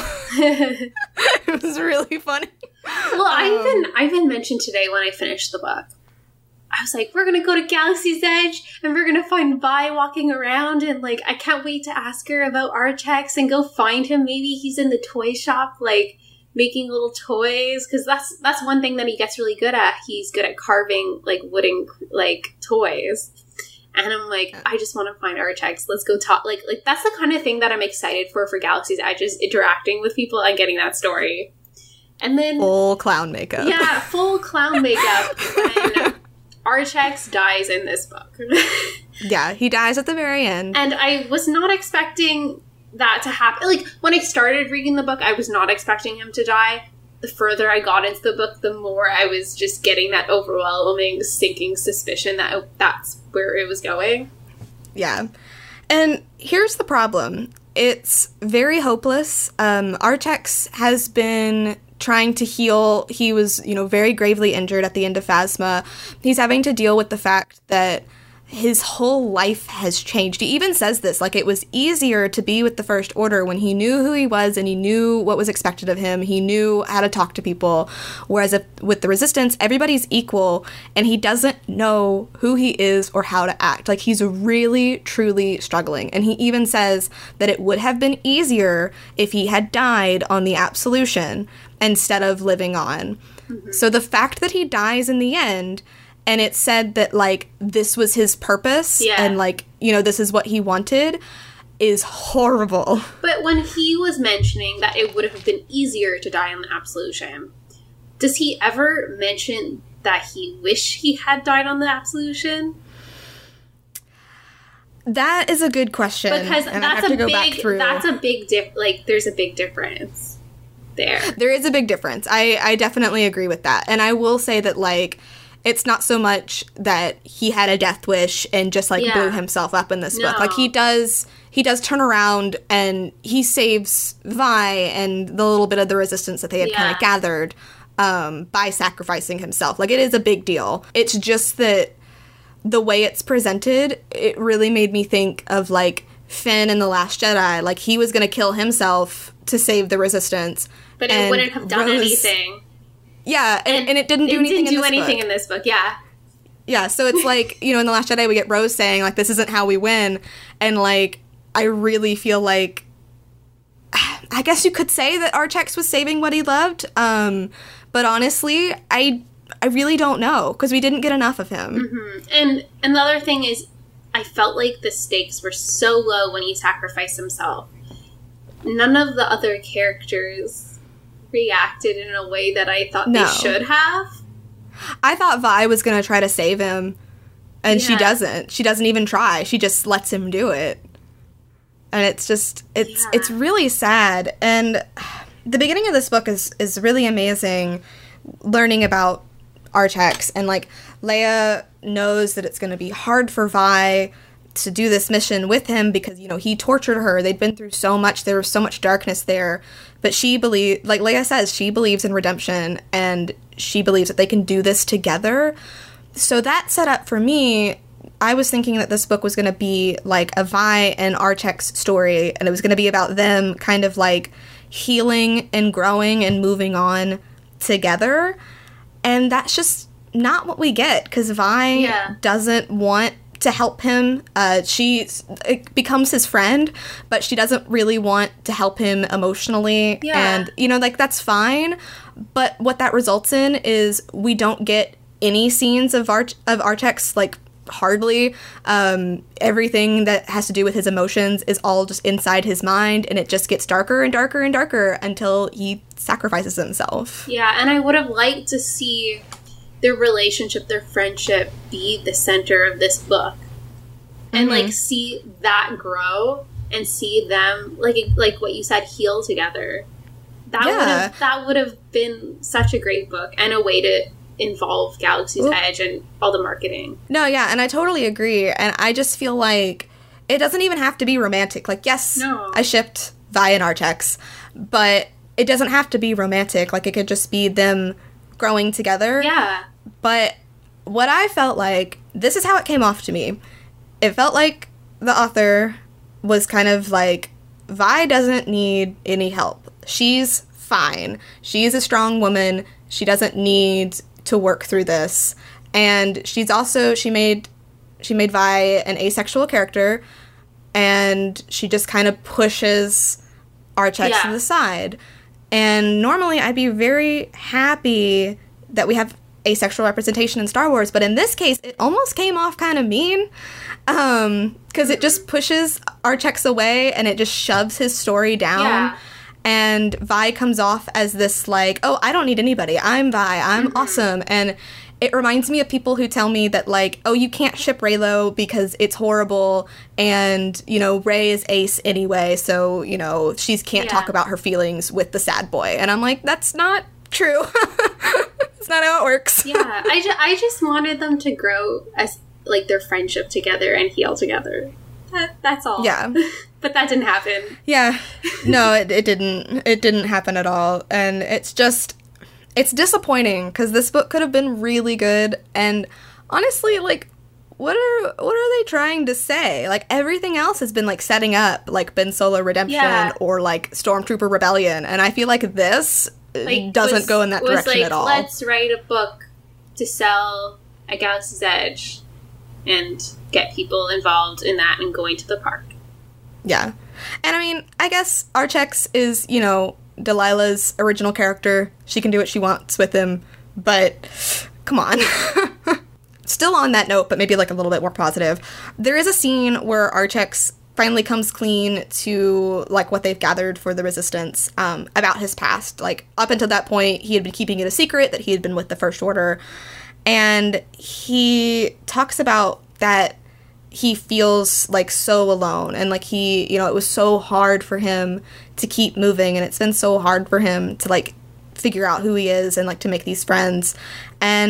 It was really funny. Well, I Um, even I even mentioned today when I finished the book, I was like, we're gonna go to Galaxy's Edge and we're gonna find Vi walking around, and like I can't wait to ask her about Archex and go find him. Maybe he's in the toy shop, like making little toys, because that's that's one thing that he gets really good at. He's good at carving like wooden like toys. And I'm like, I just want to find Archex. Let's go talk. Like, like that's the kind of thing that I'm excited for for Galaxy's Edge, is interacting with people and getting that story. And then Full clown makeup. yeah, full clown makeup. And Archex dies in this book. Yeah, he dies at the very end. And I was not expecting that to happen. Like, when I started reading the book, I was not expecting him to die. The further I got into the book, the more I was just getting that overwhelming, sinking suspicion that that's where it was going. Yeah. And here's the problem. It's very hopeless. Um, Archex has been trying to heal. He was, you know, very gravely injured at the end of Phasma. He's having to deal with the fact that his whole life has changed. He even says this, like, it was easier to be with the First Order when he knew who he was and he knew what was expected of him. He knew how to talk to people. Whereas if, with the Resistance, everybody's equal and he doesn't know who he is or how to act. Like, he's really, truly struggling. And he even says that it would have been easier if he had died on the Absolution instead of living on. Mm-hmm. So the fact that he dies in the end, and it said that, like, this was his purpose, Yeah. and, like, you know, this is what he wanted, is horrible. But when he was mentioning that it would have been easier to die on the Absolution, does he ever mention that he wished he had died on the Absolution? That is a good question. Because and I that's have a to go back big, through. that's a big dip. Like, there's a big difference there. There is a big difference. I, I definitely agree with that. And I will say that, like, it's not so much that he had a death wish and just like Yeah. blew himself up in this No. book. Like he does he does turn around and he saves Vi and the little bit of the resistance that they had kind Yeah. of gathered um, by sacrificing himself. Like it is a big deal. It's just that the way it's presented, it really made me think of like Finn in The Last Jedi. Like he was going to kill himself to save the resistance. But it and wouldn't have done Rose- anything. Yeah, and, and it didn't do it anything didn't do in this anything book. in this book, yeah. Yeah, so it's like, you know, in The Last Jedi we get Rose saying, like, this isn't how we win. And, like, I really feel like, I guess you could say that Artax was saving what he loved. Um, but honestly, I I really don't know, because we didn't get enough of him. Mm-hmm. And another thing is, I felt like the stakes were so low when he sacrificed himself. None of the other characters reacted in a way that I thought No. they should have. I thought Vi was going to try to save him, and she Yeah. doesn't. She doesn't even try. She just lets him do it. And it's just, it's Yeah. it's really sad. And the beginning of this book is, is really amazing, learning about Artax. And, like, Leia knows that it's going to be hard for Vi to do this mission with him because, you know, he tortured her. They'd been through so much. There was so much darkness there. But she believes, like Leia says, she believes in redemption, and she believes that they can do this together. So that set up for me, I was thinking that this book was going to be like a Vi and Artax story, and it was going to be about them kind of like healing and growing and moving on together. And that's just not what we get, because Vi Yeah. doesn't want to help him. Uh, she it becomes his friend, but she doesn't really want to help him emotionally. Yeah. And, you know, like, that's fine. But what that results in is we don't get any scenes of Art of Artax, like, hardly. Um, everything that has to do with his emotions is all just inside his mind, and it just gets darker and darker and darker until he sacrifices himself. Yeah, and I would have liked to see their relationship, their friendship be the center of this book. And, Mhm. like, see that grow and see them, like like what you said, heal together. That would Yeah. have that would have been such a great book and a way to involve Galaxy's Oop. Edge and all the marketing. No, yeah, and I totally agree. And I just feel like it doesn't even have to be romantic. Like, yes, No. I shipped Vi and Artax, but it doesn't have to be romantic. Like, it could just be them growing together. Yeah. But what I felt like, this is how it came off to me. It felt like the author was kind of like, Vi doesn't need any help. She's fine. She's a strong woman. She doesn't need to work through this. And she's also, she made, she made Vi an asexual character, and she just kind of pushes Artax Yeah. to the side. And normally I'd be very happy that we have asexual representation in Star Wars, but in this case, it almost came off kind of mean, um, because it just pushes Artax away, and it just shoves his story down. Yeah. And Vi comes off as this, like, oh, I don't need anybody. I'm Vi. I'm awesome. And it reminds me of people who tell me that, like, oh, you can't ship Reylo because it's horrible, and, you know, Rey is ace anyway, so, you know, she can't Yeah. talk about her feelings with the sad boy. And I'm like, that's not true. That's not how it works. Yeah. I, ju- I just wanted them to grow as, like, their friendship together and heal together. That, that's all. Yeah. But that didn't happen. Yeah. No, it, it didn't. It didn't happen at all. And it's just, it's disappointing, because this book could have been really good. And honestly, like, what are what are they trying to say? Like, everything else has been, like, setting up, like, Ben Solo Redemption Yeah. or, like, Stormtrooper Rebellion. And I feel like this uh, Like, doesn't was- go in that was direction like, at all. Let's write a book to sell at Galaxy's Edge and get people involved in that and going to the park. Yeah. And I mean, I guess Artax is, you know, Delilah's original character. She can do what she wants with him, but come on. Still on that note, but maybe like a little bit more positive. There is a scene where Artax finally comes clean to, like, what they've gathered for the Resistance um, about his past. Like, up until that point, he had been keeping it a secret that he had been with the First Order. And he talks about that he feels, like, so alone, and, like, he, you know, it was so hard for him to keep moving, and it's been so hard for him to, like, figure out who he is and, like, to make these friends. And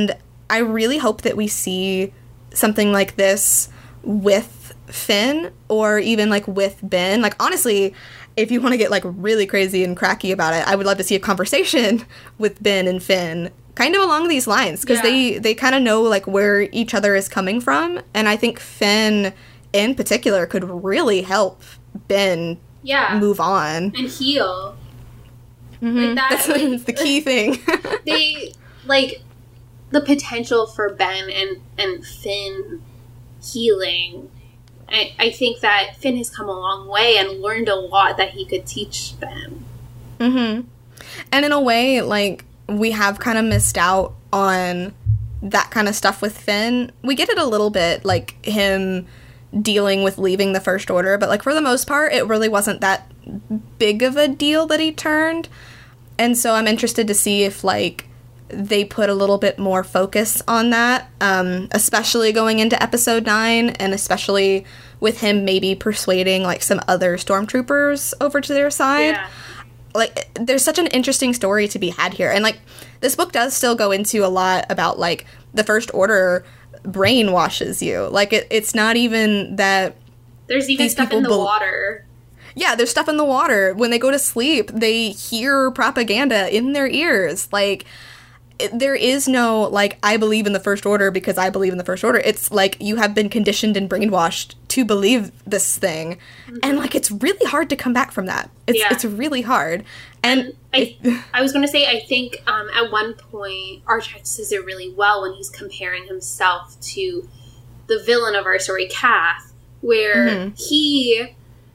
I really hope that we see something like this with Finn or even like with Ben. Like, honestly, if you want to get like really crazy and cracky about it, I would love to see a conversation with Ben and Finn kind of along these lines, because yeah. they, they kind of know like where each other is coming from. And I think Finn in particular could really help Ben yeah. move on. And heal. Mm-hmm. Like that, That's like, the key thing. They, like, the potential for Ben and, and Finn healing. I, I think that Finn has come a long way and learned a lot that he could teach Ben. Mm-hmm. And in a way, like, we have kind of missed out on that kind of stuff with Finn. We get it a little bit, like, him dealing with leaving the First Order, but, like, for the most part, it really wasn't that big of a deal that he turned. And so I'm interested to see if, like, they put a little bit more focus on that, um, especially going into episode nine, and especially with him maybe persuading, like, some other stormtroopers over to their side. Yeah. Like, there's such an interesting story to be had here. And, like, this book does still go into a lot about, like, the First Order brainwashes you. Like, it, it's not even that... There's even stuff in the be- water. Yeah, there's stuff in the water. When they go to sleep, they hear propaganda in their ears. Like, it, there is no, like, I believe in the First Order because I believe in the First Order. It's like you have been conditioned and brainwashed to believe this thing. Mm-hmm. And, like, it's really hard to come back from that. It's yeah. it's really hard. And, and I, it, I was going to say, I think um, at one point, Artax says it really well when he's comparing himself to the villain of our story, Kath, where mm-hmm. he...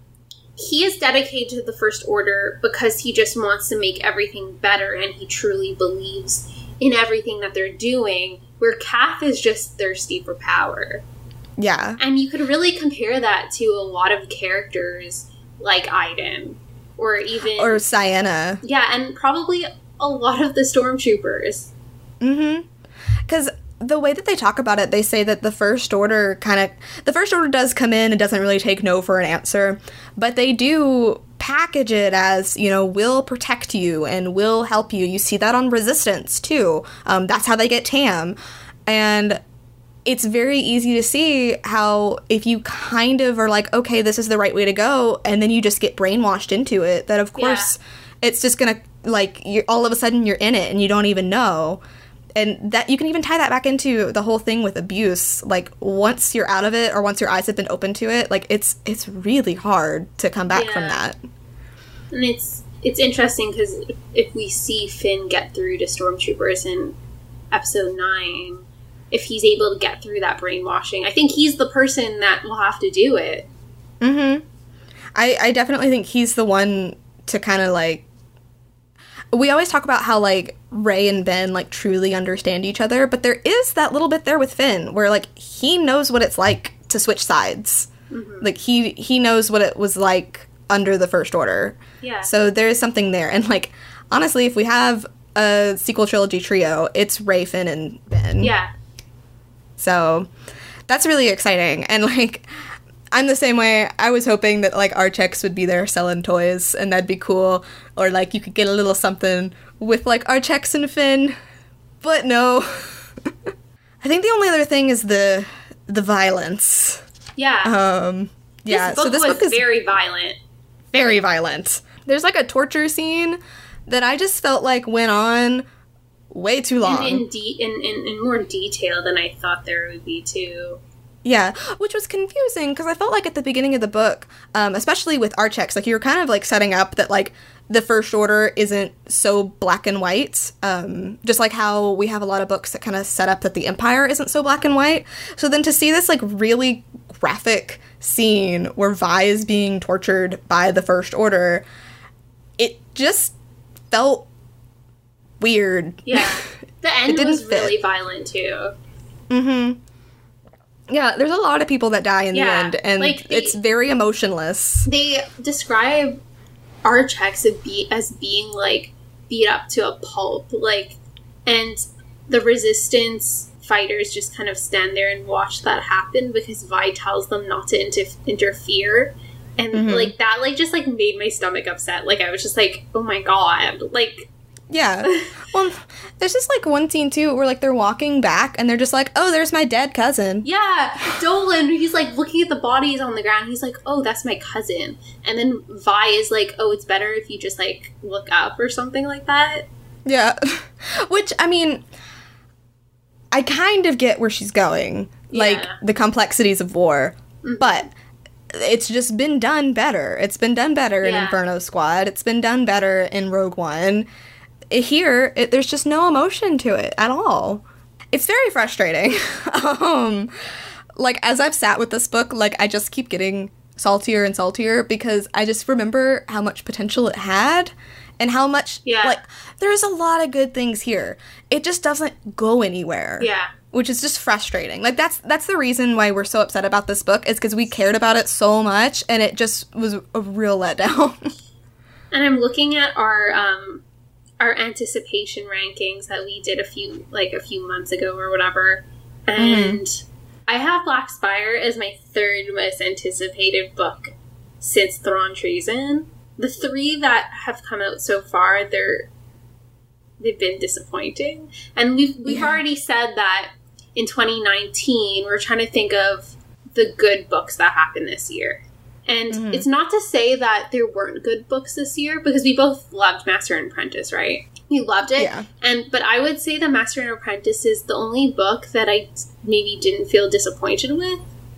He is dedicated to the First Order because he just wants to make everything better and he truly believes in everything that they're doing, where Kath is just thirsty for power. Yeah. And you could really compare that to a lot of characters like Iden or even... Or Ciena. Yeah, and probably a lot of the stormtroopers. Mm-hmm. Because... the way that they talk about it, they say that the First Order kind of... The First Order does come in and doesn't really take no for an answer, but they do package it as, you know, we'll protect you and we'll help you. You see that on Resistance, too. Um, that's how they get Tam. And it's very easy to see how if you kind of are like, okay, this is the right way to go, and then you just get brainwashed into it, that of course yeah. it's just gonna, like, you're, all of a sudden you're in it and you don't even know. And that you can even tie that back into the whole thing with abuse. Like, once you're out of it or once your eyes have been open to it, like, it's it's really hard to come back yeah. from that. And it's it's interesting because if we see Finn get through to stormtroopers in episode nine, if he's able to get through that brainwashing, I think he's the person that will have to do it. Mm-hmm. I, I definitely think he's the one to kind of, like... We always talk about how, like, Rey and Ben, like, truly understand each other, but there is that little bit there with Finn where, like, he knows what it's like to switch sides. Mm-hmm. Like, he he knows what it was like under the First Order. Yeah. So there is something there. And, like, honestly, if we have a sequel trilogy trio, it's Rey, Finn, and Ben. Yeah. So that's really exciting. And, like... I'm the same way. I was hoping that, like, Archex would be there selling toys, and that'd be cool. Or, like, you could get a little something with, like, Archex and Finn. But no. I think the only other thing is the the violence. Yeah. Um, yeah. This book so this was book is very violent. Very violent. There's, like, a torture scene that I just felt like went on way too long. And in, de- in, in, in more detail than I thought there would be, too. Yeah, which was confusing, because I felt like at the beginning of the book, um, especially with Archex, like, you were kind of, like, setting up that, like, the First Order isn't so black and white, um, just like how we have a lot of books that kind of set up that the Empire isn't so black and white. So then to see this, like, really graphic scene where Vi is being tortured by the First Order, it just felt weird. Yeah, the end was really fit. violent, too. Mm-hmm. Yeah, there's a lot of people that die in yeah, the end, and like the, it's very emotionless. They describe Archex as, be, as being, like, beat up to a pulp, like, and the Resistance fighters just kind of stand there and watch that happen because Vi tells them not to inter- interfere, and, mm-hmm. like, that, like, just, like, made my stomach upset. Like, I was just like, oh my god, like... Yeah. Well, there's just, like, one scene, too, where, like, they're walking back, and they're just like, oh, there's my dead cousin. Yeah, Dolan, he's, like, looking at the bodies on the ground. He's like, oh, that's my cousin. And then Vi is like, oh, it's better if you just, like, look up or something like that. Yeah. Which, I mean, I kind of get where she's going. Like, Yeah. the complexities of war. Mm-hmm. But it's just been done better. It's been done better in Yeah. Inferno Squad. It's been done better in Rogue One. Here, it, there's just no emotion to it at all. It's very frustrating. um, like, as I've sat with this book, like, I just keep getting saltier and saltier because I just remember how much potential it had and how much, Yeah. like, there's a lot of good things here. It just doesn't go anywhere. Yeah. Which is just frustrating. Like, that's that's the reason why we're so upset about this book, is because we cared about it so much, and it just was a real letdown. And I'm looking at our um our anticipation rankings that we did a few like a few months ago or whatever, and I have Black Spire as my third most anticipated book since Thrawn Treason. The three that have come out so far, they're they've been disappointing, and we've we've Yeah. already said that in twenty nineteen we're trying to think of the good books that happened this year. And Mhm. it's not to say that there weren't good books this year, because we both loved Master and Apprentice, right? We loved it. Yeah. And but I would say that Master and Apprentice is the only book that I maybe didn't feel disappointed with.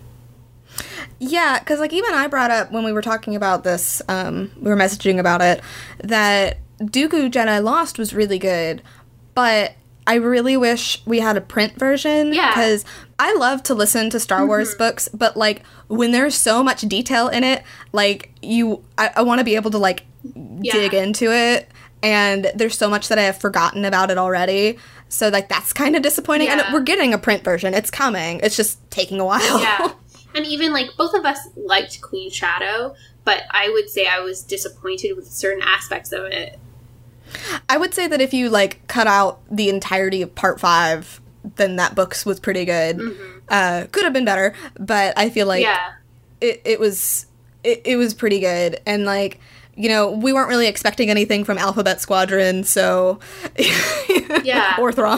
Yeah, because, like, even I brought up when we were talking about this, um, we were messaging about it, that Dooku Jedi Lost was really good, but I really wish we had a print version. Yeah. Because I love to listen to Star Wars books, but, like, when there's so much detail in it, like, you, I, I want to be able to, like, Yeah. dig into it, and there's so much that I have forgotten about it already. So, like, that's kind of disappointing. Yeah. And we're getting a print version. It's coming. It's just taking a while. Yeah. And even, like, both of us liked Queen Shadow, but I would say I was disappointed with certain aspects of it. I would say that if you, like, cut out the entirety of part five, then that book was pretty good. Mm-hmm. Uh, could have been better, but I feel like yeah. it, it was it, it was pretty good. And, like, you know, we weren't really expecting anything from Alphabet Squadron, so... Yeah. Or Thrawn.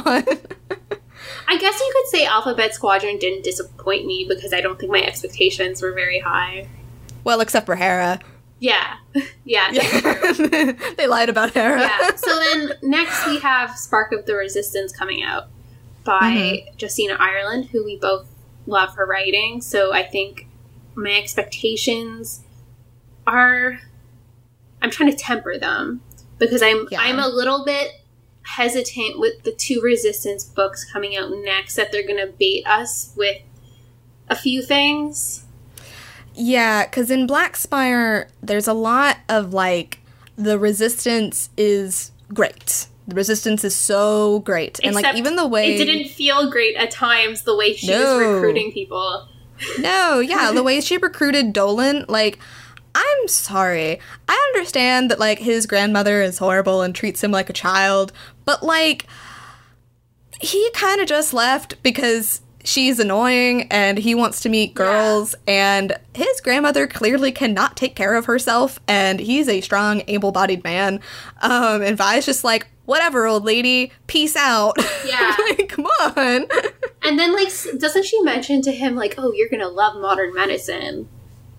I guess you could say Alphabet Squadron didn't disappoint me because I don't think my expectations were very high. Well, except for Hera. Yeah. Yeah. That's true. They lied about Hera. Yeah. So then next we have Spark of the Resistance coming out by Mm-hmm. Justina Ireland, who we both love her writing. So I think my expectations are, I'm trying to temper them because I'm Yeah. I'm a little bit hesitant with the two Resistance books coming out next, that they're going to bait us with a few things. Yeah, because in Black Spire, there's a lot of, like, the Resistance is great. The Resistance is so great. And, like, Except even the way... It didn't feel great at times, the way she No. was recruiting people. No, yeah, the way she recruited Dolan, like, I'm sorry. I understand that, like, his grandmother is horrible and treats him like a child, but, like, he kind of just left because she's annoying and he wants to meet girls, and his grandmother clearly cannot take care of herself, and he's a strong, able-bodied man. Um, and Vi's just like, whatever, old lady, peace out. Yeah. Like, come on. And then, like, s- doesn't she mention to him, like, oh, you're gonna love modern medicine?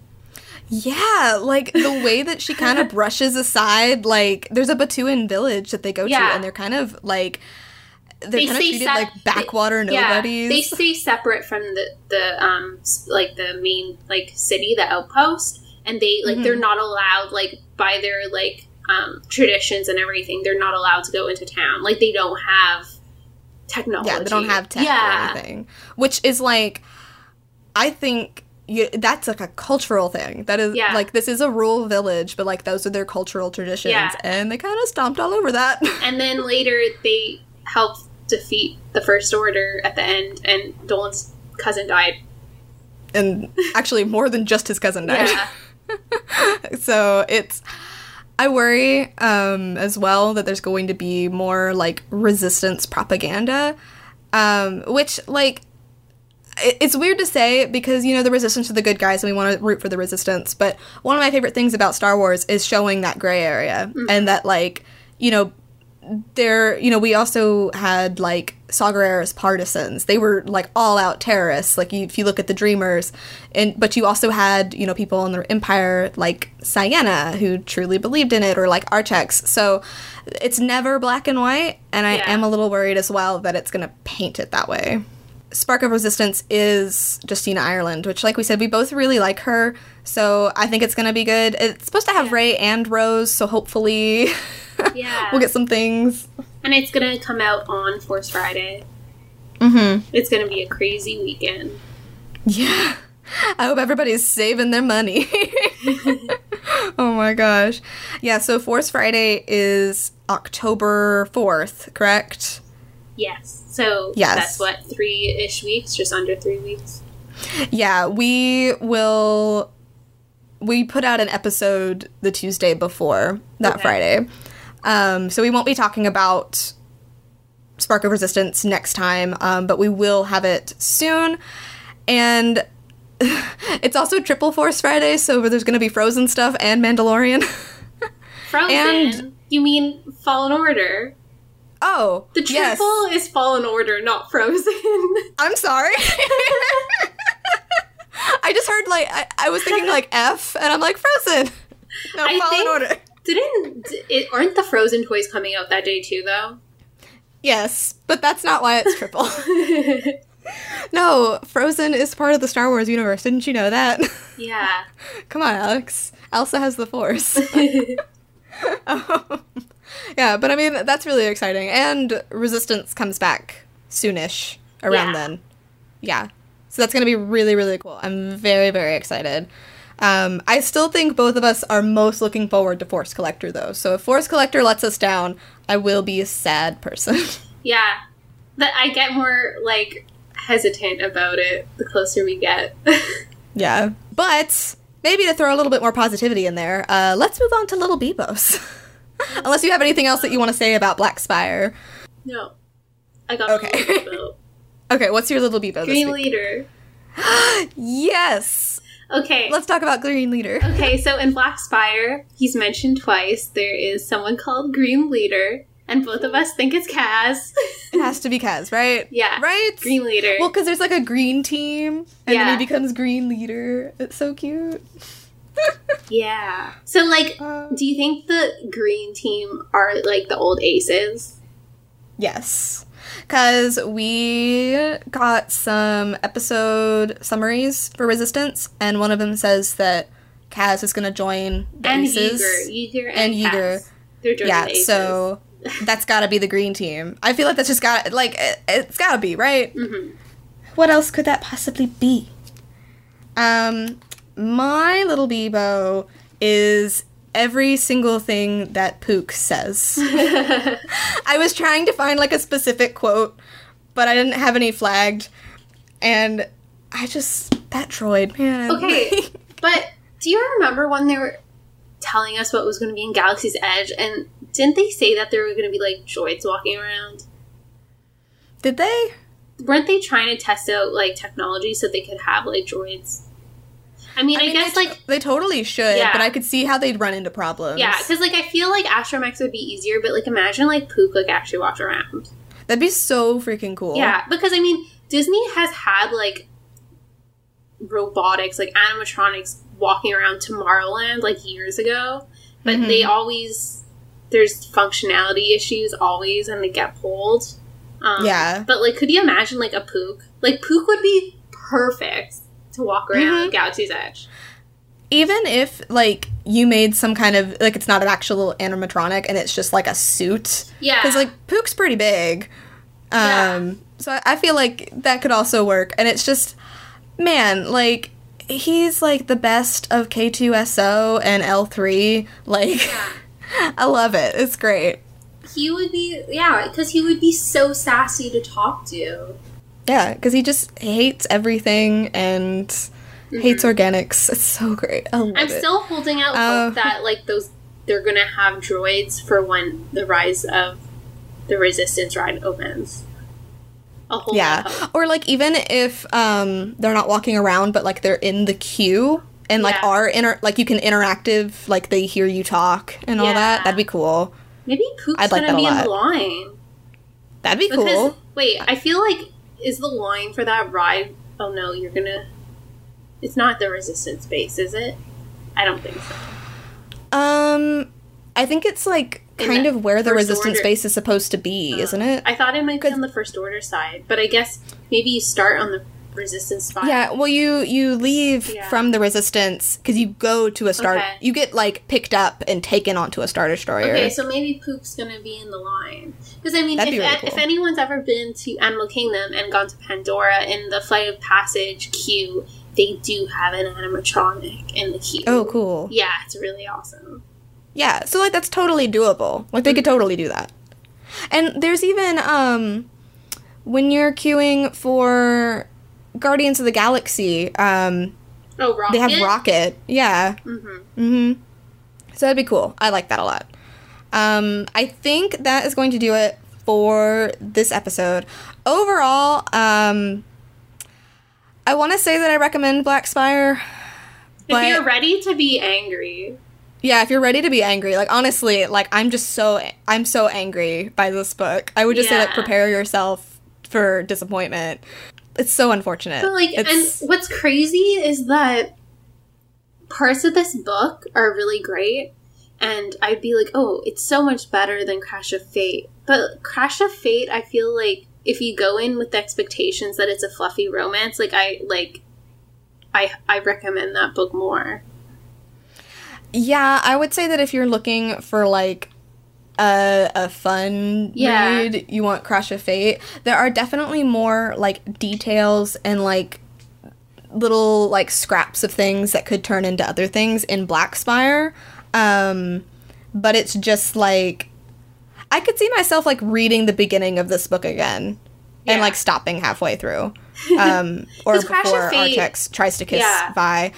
Yeah, like, the way that she kind of brushes aside, like, there's a Batuan village that they go Yeah. to, and they're kind of, like, they're They kind of stay treated sep- like backwater they- yeah, nobodies. they stay separate from the, the, um, s- like, the main, like, city, the outpost, and they, like, Mhm. they're not allowed, like, by their, like, um, traditions and everything, they're not allowed to go into town. Like, they don't have technology. Yeah, they don't have tech Yeah. or anything. Which is, like, I think... You, that's like a cultural thing. That is Yeah. like, this is a rural village, but like those are their cultural traditions, Yeah. and they kind of stomped all over that. And then later they help defeat the First Order at the end, and Dolan's cousin died. And actually, more than just his cousin died. Yeah. So it's, I worry um, as well that there's going to be more like resistance propaganda, um, which like. It's weird to say because, you know, the Resistance are the good guys and we want to root for the Resistance, but one of my favorite things about Star Wars is showing that gray area, Mm-hmm. and that, like, you know, there, you know, we also had, like, Saw Gerrera's partisans. They were, like, all-out terrorists, like, you, if you look at the Dreamers. And But you also had, you know, people in the Empire, like Ciena, who truly believed in it, or, like, Archex. So it's never black and white, and I Yeah. am a little worried as well that it's going to paint it that way. Spark of Resistance is Justina Ireland, which, like we said, we both really like her, so I think it's going to be good. It's supposed to have Yeah. Rey and Rose, so hopefully Yeah. we'll get some things. And it's gonna come out on Force Friday. Mm-hmm. It's gonna be a crazy weekend. Yeah. I hope everybody's saving their money. Oh my gosh. Yeah, so Force Friday is October fourth, correct? Yes. So Yes. that's what, three-ish weeks? Just under three weeks? Yeah, we will... We put out an episode the Tuesday before that Okay. Friday. Um, so we won't be talking about Spark of Resistance next time, um, but we will have it soon. And it's also Triple Force Friday, so there's going to be Frozen stuff and Mandalorian. Frozen? And- You mean Fallen Order? Oh, The yes. triple is Fallen Order, not Frozen. I'm sorry. I just heard, like, I, I was thinking, like, F, and I'm like, Frozen. No, I Fallen think- Order. Didn't it, aren't the Frozen toys coming out that day too, though? Yes, but that's not why it's triple. No, Frozen is part of the Star Wars universe. Didn't you know that? Yeah. Come on, Alex. Elsa has the Force. Um, yeah, but I mean, that's really exciting. And Resistance comes back soonish around Yeah. then. Yeah. So that's going to be really, really cool. I'm very, very excited. Um, I still think both of us are most looking forward to Force Collector, though. So if Force Collector lets us down, I will be a sad person. Yeah. That I get more, like, hesitant about it the closer we get. Yeah. But maybe to throw a little bit more positivity in there, uh, let's move on to Little Bebos. Unless you have anything else that you want to say about Black Spire. No. I got Okay. a little bit. Okay, what's your Little Bebo Green this week? Leader. Yes! Okay. Let's talk about Green Leader. Okay, so in Black Spire, he's mentioned twice. There is someone called Green Leader, and both of us think it's Kaz. It has to be Kaz, right? Yeah. Right? Green Leader. Well, because there's like a green team, and Yeah. then he becomes Green Leader. It's so cute. Yeah. So, like, Uh, do you think the green team are, like, the old aces? Yes. Because we got some episode summaries for Resistance, and one of them says that Kaz is going to join the And Aces. Yeager. Yeager and, And Yeager. Kaz. They're joining Yeah, the aces. so that's got to be the green team. I feel like that's just got, like, it, it's got to be, right? Mhm. What else could that possibly be? Um, my Little Bebo is every single thing that Pook says. I was trying to find, like, a specific quote, but I didn't have any flagged. And I just, that droid, man. Okay, but do you remember when they were telling us what was going to be in Galaxy's Edge, and didn't they say that there were going to be, like, droids walking around? Did they? Weren't they trying to test out, like, technology so they could have, like, droids? I mean, I, mean, guess, they, like, they totally should, Yeah. but I could see how they'd run into problems. yeah, because, like, I feel like Astromechs would be easier, but, like, imagine, like, Pook, like, actually walked around. That'd be so freaking cool. Yeah, because, I mean, Disney has had, like, robotics, like, animatronics walking around Tomorrowland, like, years ago, but Mhm. they always, there's functionality issues always, and they get pulled. Um, Yeah. But, like, could you imagine, like, a Pook? Like, Pook would be perfect to walk around Mhm. Galaxy's Edge. Even if, like, you made some kind of, like, it's not an actual animatronic and it's just, like, a suit. Yeah. Because, like, Pook's pretty big. Um, Yeah. So I- I feel like that could also work. And it's just, man, like, he's, like, the best of K two S O and L three. Like, I love it. It's great. He would be, yeah, because he would be so sassy to talk to. Yeah, because he just hates everything and hates organics. It's so great. I love Mm-hmm. I'm it. still holding out Uh, hope that, like, those, they're gonna have droids for when the Rise of the Resistance ride opens. I'll hold Yeah. out hope. Or, like, even if um, they're not walking around, but, like, they're in the queue and, like, Yeah. are, inter- like, you can interactive, like, they hear you talk and all Yeah. that. That'd be cool. Maybe Poop's I'd like gonna that a be in lot. the line. That'd be Because, cool. wait, I feel like, is the line for that ride, oh no, you're gonna, it's not the Resistance base, is it? I don't think so. Um, I think it's like In kind the of where the First resistance Order. base is supposed to be, Um, isn't it? I thought it might be 'Cause- on the First Order side, but I guess maybe you start on the Resistance spot. Yeah, well, you you leave Yeah. from the resistance because you go to a star. Okay. You get like picked up and taken onto a Star Destroyer. Okay, so maybe Poop's gonna be in the line. Because, I mean, That'd if, be really cool. if anyone's ever been to Animal Kingdom and gone to Pandora, in the Flight of Passage queue, they do have an animatronic in the queue. Oh, cool. Yeah, it's really awesome. Yeah, so like that's totally doable. Like they could totally do that. And there's even um when you're queuing for Guardians of the Galaxy, um Oh, Rocket? they have Rocket. Yeah. Mm-hmm. Mhm. So that'd be cool. I like that a lot. Um I think that is going to do it for this episode. Overall, um I want to say that I recommend Black Spire. But If you're ready to be angry. yeah, if you're ready to be angry, like honestly, like I'm just so I'm so angry by this book. I would just say like Yeah. prepare yourself for disappointment. It's so unfortunate. But, like, It's- and what's crazy is that parts of this book are really great, and I'd be like, oh, it's so much better than Crash of Fate. But Crash of Fate, I feel like if you go in with the expectations that it's a fluffy romance, like I like, I I recommend that book more. yeah, I would say that if you're looking for like a a fun Yeah. read, you want Crash of Fate. There are definitely more like details and like little like scraps of things that could turn into other things in Black Spire. Um, but it's just like I could see myself like reading the beginning of this book again Yeah. and like stopping halfway through. Um, or 'Cause Crash of before Fate- Artex tries to kiss Yeah. Vi.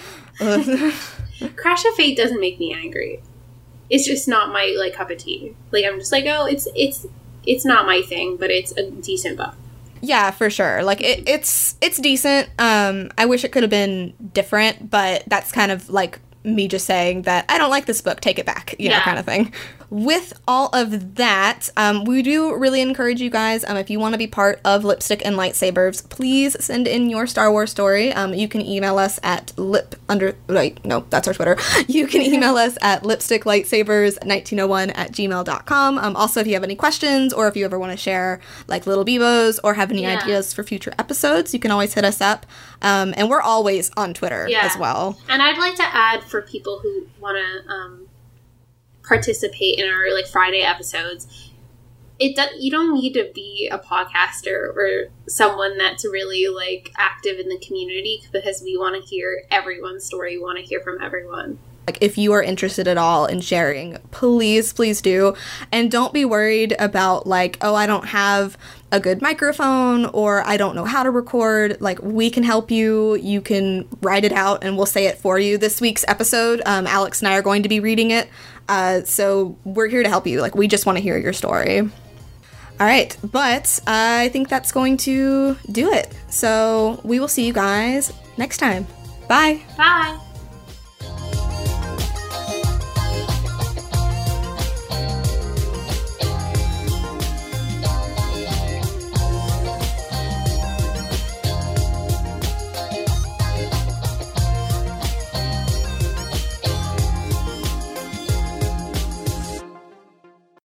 Crash of Fate doesn't make me angry. It's just not my like cup of tea. Like I'm just like, oh, it's it's it's not my thing, but it's a decent book. Yeah, for sure. Like it, it's it's decent. Um, I wish it could have been different, but that's kind of like me just saying that I don't like this book. Take it back, you know, Yeah. kind of thing. With all of that, um, we do really encourage you guys. Um, if you want to be part of Lipstick and Lightsabers, please send in your Star Wars story. Um, you can email us at lip under wait no that's our Twitter. You can email us at lipsticklightsabers nineteen oh one at gmail dot com. Um, also, if you have any questions or if you ever want to share like little Bebos or have any Yeah. ideas for future episodes, you can always hit us up. Um, and we're always on Twitter Yeah. as well. And I'd like to add for people who want to um, participate in our like Friday episodes, it do- you don't need to be a podcaster or someone that's really like active in the community, because we want to hear everyone's story. We want to hear from everyone. Like, if you are interested at all in sharing, please, please do. And don't be worried about, like, oh, I don't have a good microphone or I don't know how to record. Like, we can help you. You can write it out and we'll say it for you. This week's episode, um, Alex and I are going to be reading it. Uh, so we're here to help you. Like, we just want to hear your story. All right, but I think that's going to do it. So we will see you guys next time. Bye. Bye.